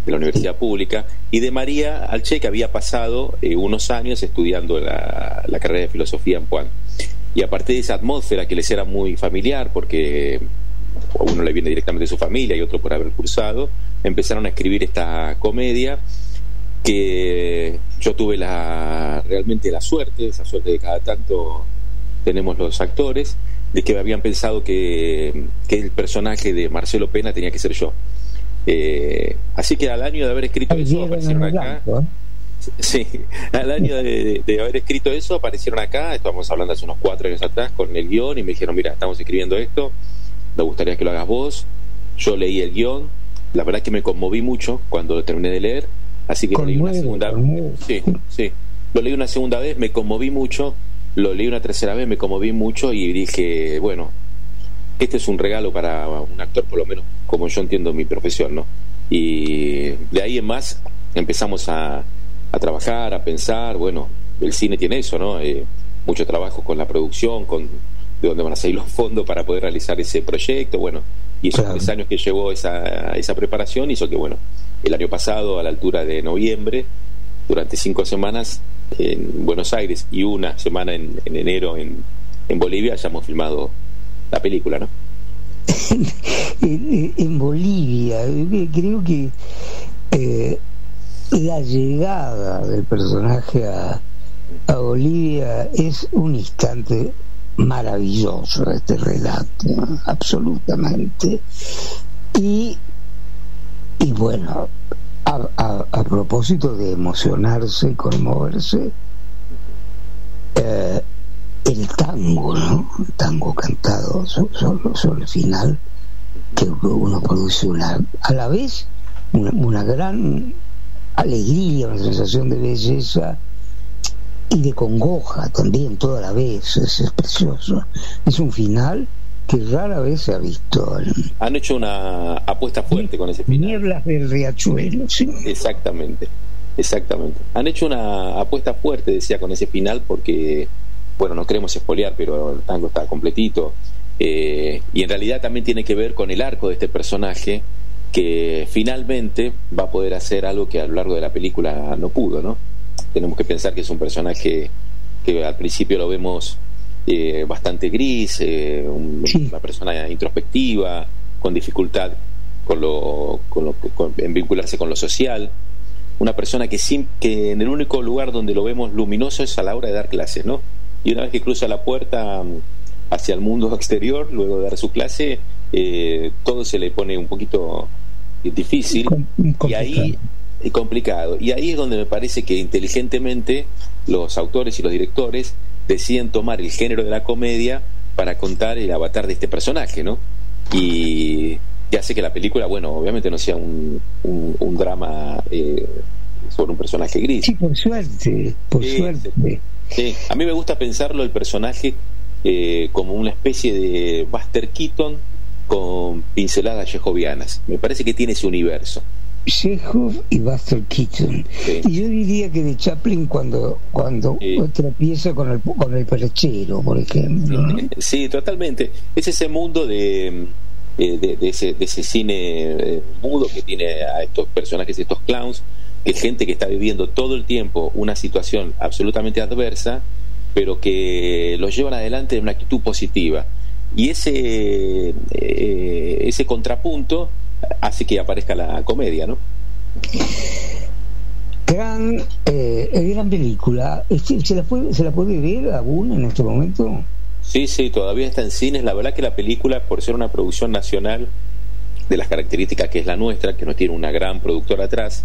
de la universidad pública, y de María Alché, que había pasado unos años estudiando la carrera de filosofía en Puan. Y aparte de esa atmósfera que les era muy familiar, porque a uno le viene directamente de su familia y otro por haber cursado, empezaron a escribir esta comedia que yo tuve realmente esa suerte de cada tanto tenemos los actores, de que habían pensado que el personaje de Marcelo Pena tenía que ser yo. Así que al año de haber escrito eso aparecieron acá. Sí, al año de haber escrito eso aparecieron acá, estábamos hablando hace unos 4 años atrás, con el guión, y me dijeron: mira, estamos escribiendo esto, me gustaría que lo hagas vos. Yo leí el guión, la verdad que me conmoví mucho cuando lo terminé de leer, así que lo leí una segunda vez. Sí, lo leí una segunda vez, me conmoví mucho, lo leí una tercera vez, me conmoví mucho, y dije, bueno, este es un regalo para un actor, por lo menos como yo entiendo mi profesión, ¿no? Y de ahí en más empezamos a trabajar, a pensar. Bueno, el cine tiene eso, ¿no? Mucho trabajo con la producción, de dónde van a salir los fondos para poder realizar ese proyecto. Bueno, y esos 3 años que llevó esa preparación hizo que, bueno, el año pasado, a la altura de noviembre, durante 5 semanas en Buenos Aires y 1 semana en enero en Bolivia, hayamos filmado la película, ¿no? En Bolivia, creo que la llegada del personaje a Bolivia es un instante maravilloso de este relato, ¿no? Absolutamente. Y bueno, a propósito de emocionarse y conmoverse, el tango, ¿no? El tango cantado sobre el final, que uno produce a la vez una gran alegría, una sensación de belleza y de congoja también, toda la vez. Es precioso. Es un final que rara vez se ha visto. Han hecho una apuesta fuerte con ese final. Nieblas del Riachuelo, sí. Exactamente. Han hecho una apuesta fuerte, decía, con ese final, porque, bueno, no queremos espolear, pero el tango está completito. Y en realidad también tiene que ver con el arco de este personaje, que finalmente va a poder hacer algo que a lo largo de la película no pudo, ¿no? Tenemos que pensar que es un personaje que al principio lo vemos bastante gris, una persona introspectiva, con dificultad en vincularse con lo social, una persona que en el único lugar donde lo vemos luminoso es a la hora de dar clases, ¿no? Y una vez que cruza la puerta hacia el mundo exterior, luego de dar su clase, todo se le pone un poquito difícil y complicado. Y ahí es donde me parece que inteligentemente los autores y los directores deciden tomar el género de la comedia para contar el avatar de este personaje, ¿no? Y hace que la película, bueno, obviamente no sea un drama sobre un personaje gris. Sí, por suerte. Sí, a mí me gusta pensarlo el personaje como una especie de Buster Keaton con pinceladas chejovianas. Me parece que tiene ese universo. Chekhov y Buster Keaton. Sí. Y yo diría que de Chaplin cuando tropieza con el perchero, por ejemplo, ¿no? Sí, totalmente. Es ese mundo de ese cine mudo que tiene a estos personajes, estos clowns, que es gente que está viviendo todo el tiempo una situación absolutamente adversa, pero que los llevan adelante en una actitud positiva. Y ese contrapunto hace que aparezca la comedia, ¿no? Gran película. ¿Se la puede ver aún en este momento? Sí, todavía está en cines. La verdad que la película, por ser una producción nacional de las características que es la nuestra, que no tiene una gran productora atrás,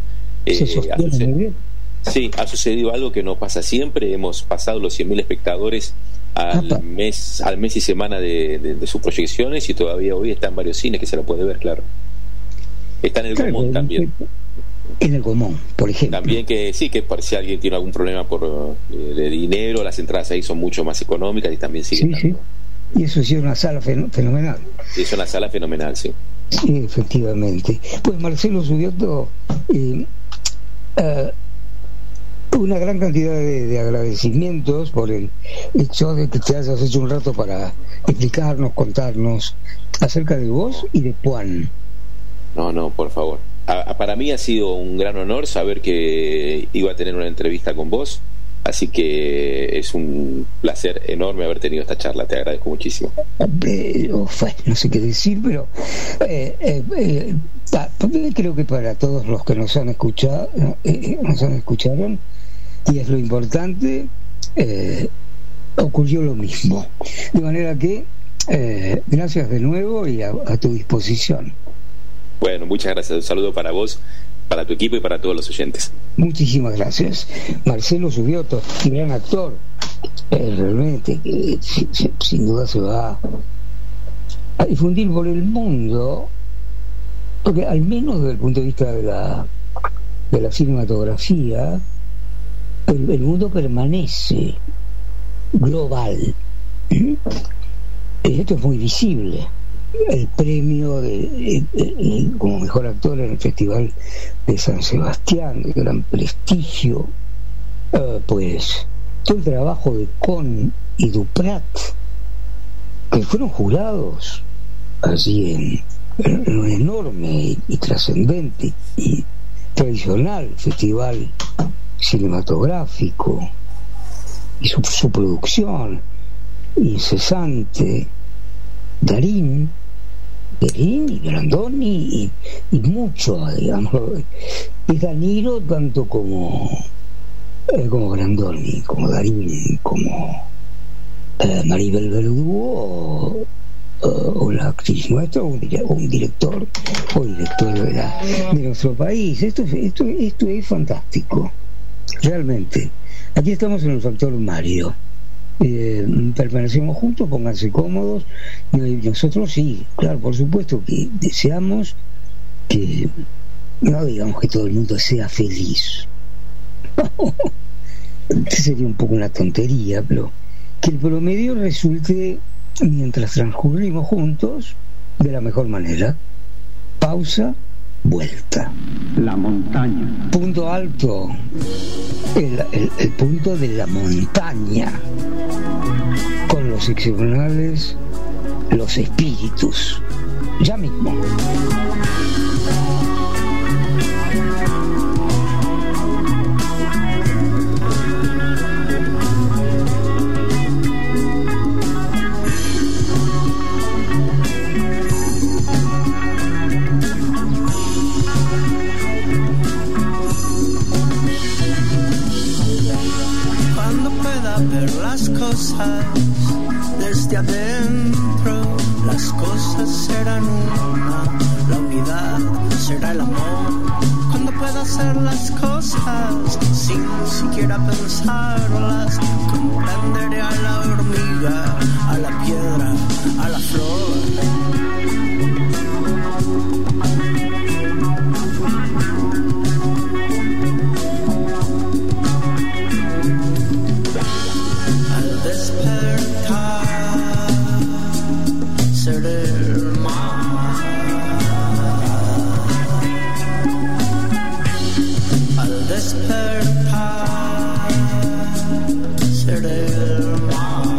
ha sucedido algo que no pasa siempre. Hemos pasado los 100.000 espectadores al mes y semana de sus proyecciones, y todavía hoy está en varios cines que se la puede ver, claro. Está en el Gomón también. En el Gomón, por ejemplo. También que sí, que por si alguien tiene algún problema de dinero, las entradas ahí son mucho más económicas y también siguen. Sí. Y eso sí es una sala fenomenal. Es una sala fenomenal, sí. Sí, efectivamente. Pues Marcelo Subioto, una gran cantidad de agradecimientos por el hecho de que te hayas hecho un rato para explicarnos, contarnos acerca de vos y de Puan. No, por favor. para mí ha sido un gran honor saber que iba a tener una entrevista con vos, así que es un placer enorme haber tenido esta charla, te agradezco muchísimo. No sé qué decir, pero creo que para todos los que nos han escuchado, escucharon, y es lo importante, ocurrió lo mismo, de manera que gracias de nuevo y a tu disposición. Bueno, muchas gracias. Un saludo para vos, para tu equipo y para todos los oyentes. Muchísimas gracias. Marcelo Subioto, gran actor, realmente, que sin duda se va a difundir por el mundo, porque al menos desde el punto de vista de la cinematografía, el mundo permanece global. Esto es muy visible. El premio como mejor actor en el Festival de San Sebastián, de gran prestigio, pues todo el trabajo de Con y Duprat, que fueron jurados allí en un enorme y trascendente y tradicional festival cinematográfico, y su producción incesante, Darín y Brandoni y mucho, digamos, es Danilo tanto como Brandoni, como Darín, como Maribel Verdú o la actriz nuestra, o un director de nuestro país. Esto es fantástico, realmente. Aquí estamos en el Factor Mario. Permanecemos juntos, pónganse cómodos, y nosotros sí, claro, por supuesto que deseamos que, no digamos que todo el mundo sea feliz, sería un poco una tontería, pero que el promedio resulte, mientras transcurrimos juntos, de la mejor manera. Pausa, vuelta. La montaña. Punto alto. El punto de la montaña. Con los excepcionales, los espíritus. Ya mismo. Ver las cosas desde adentro, las cosas serán una, la unidad será el amor. Cuando pueda hacer las cosas sin siquiera pensarlas, comprenderé a la hormiga, a la piedra, a la flor. Despertar, seré el mar.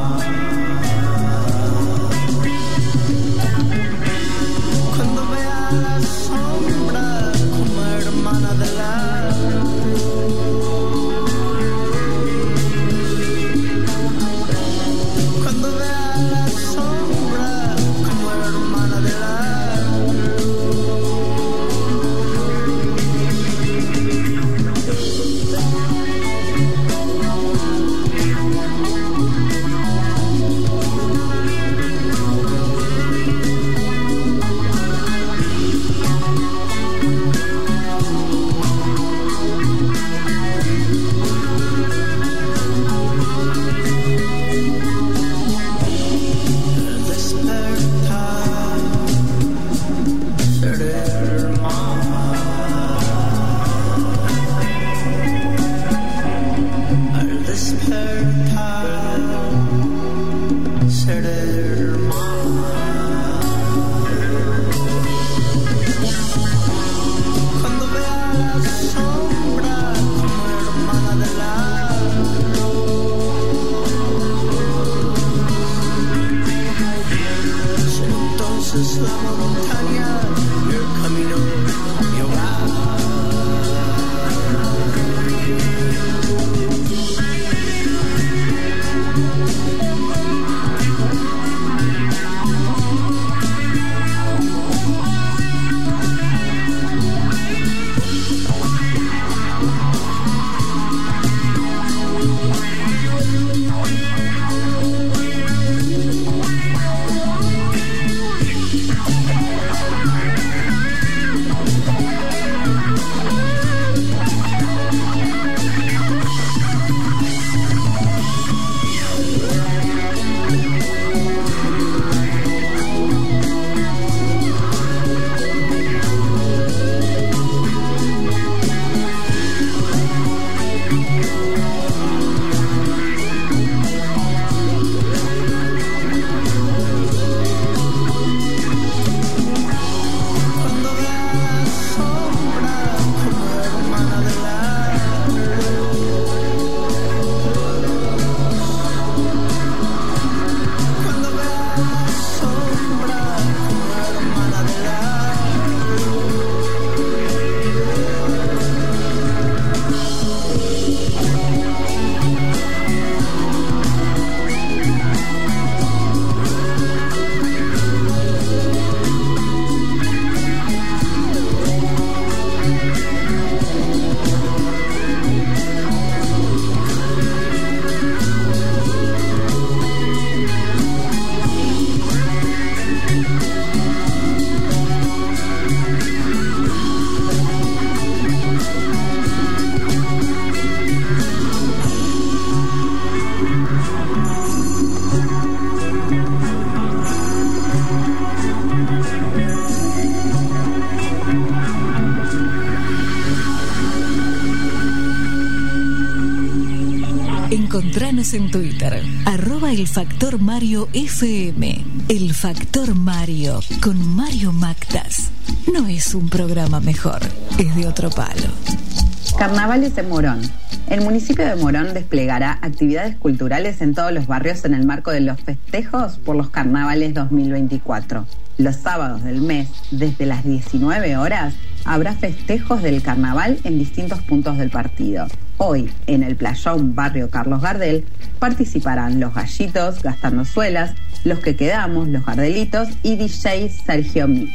Encontranos en Twitter, @elfactorMarioFM. El Factor Mario con Mario Mactas. No es un programa mejor, es de otro palo. Carnavales en Morón. El municipio de Morón desplegará actividades culturales en todos los barrios en el marco de los festejos por los Carnavales 2024. Los sábados del mes, desde las 19 horas, habrá festejos del carnaval en distintos puntos del partido. Hoy, en el Playón Barrio Carlos Gardel, participarán Los Gallitos, Gastando Suelas, Los Que Quedamos, Los Gardelitos y DJ Sergio Mix.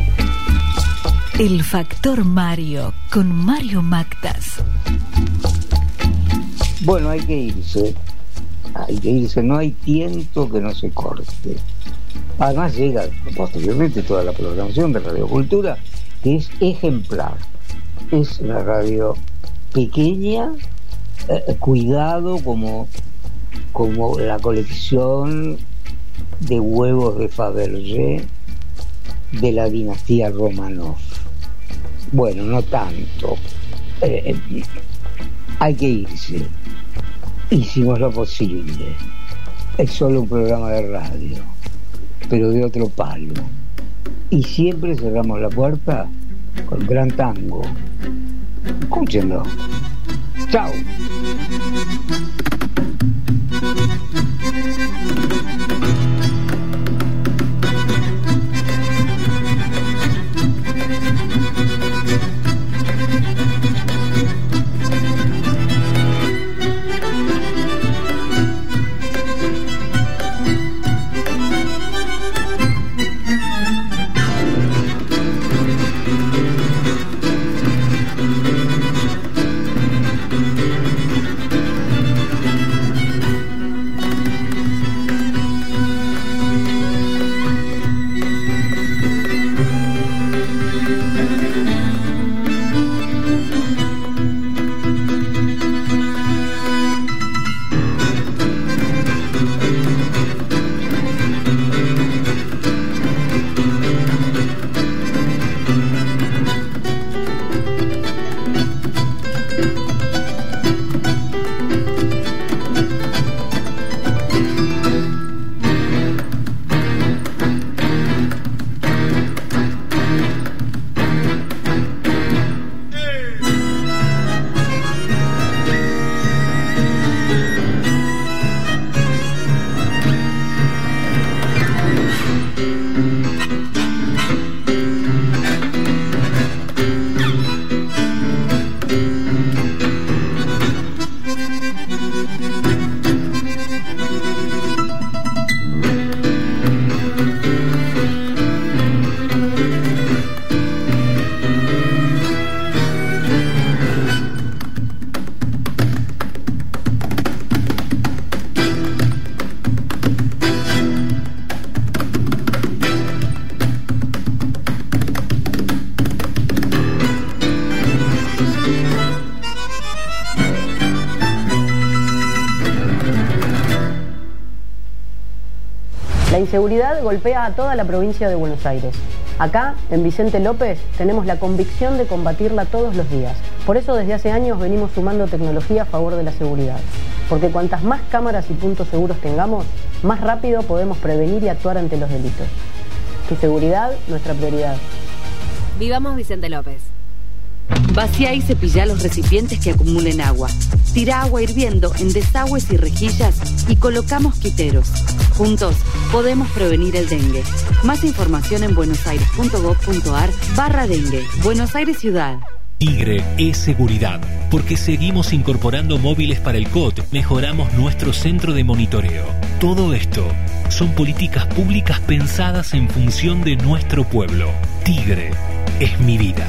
El Factor Mario con Mario Mactas. Bueno, hay que irse, no hay tiento que no se corte. Además llega posteriormente toda la programación de Radio Cultura, que es ejemplar. Es una radio pequeña, cuidado como la colección de huevos de Fabergé de la dinastía Romanov. Bueno, no tanto. Hay que irse. Hicimos lo posible. Es solo un programa de radio, pero de otro palo. Y siempre cerramos la puerta con gran tango. Escúchenlo. Chao. La inseguridad golpea a toda la provincia de Buenos Aires. Acá, en Vicente López, tenemos la convicción de combatirla todos los días. Por eso desde hace años venimos sumando tecnología a favor de la seguridad. Porque cuantas más cámaras y puntos seguros tengamos, más rápido podemos prevenir y actuar ante los delitos. Tu seguridad, nuestra prioridad. Vivamos Vicente López. Vacía y cepilla los recipientes que acumulen agua. Tira agua hirviendo en desagües y rejillas y colocamos quiteros. Juntos podemos prevenir el dengue. Más información en buenosaires.gov.ar/dengue. Buenos Aires Ciudad. Tigre es seguridad, porque seguimos incorporando móviles para el COT, mejoramos nuestro centro de monitoreo. Todo esto son políticas públicas pensadas en función de nuestro pueblo. Tigre es mi vida.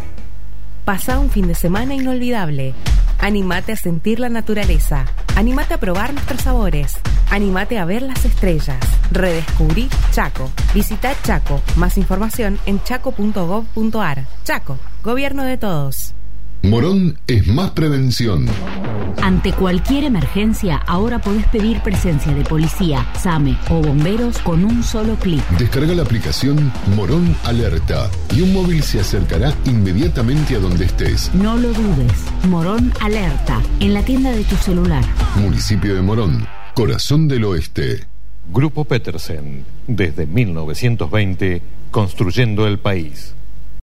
Pasá un fin de semana inolvidable. Anímate a sentir la naturaleza. Anímate a probar nuestros sabores. Anímate a ver las estrellas. Redescubrí Chaco. Visita Chaco. Más información en chaco.gov.ar. Chaco, gobierno de todos. Morón es más prevención. Ante cualquier emergencia, ahora podés pedir presencia de policía, SAME o bomberos con un solo clic. Descarga la aplicación Morón Alerta y un móvil se acercará inmediatamente a donde estés. No lo dudes. Morón Alerta, en la tienda de tu celular. Municipio de Morón, corazón del oeste. Grupo Petersen, desde 1920, construyendo el país.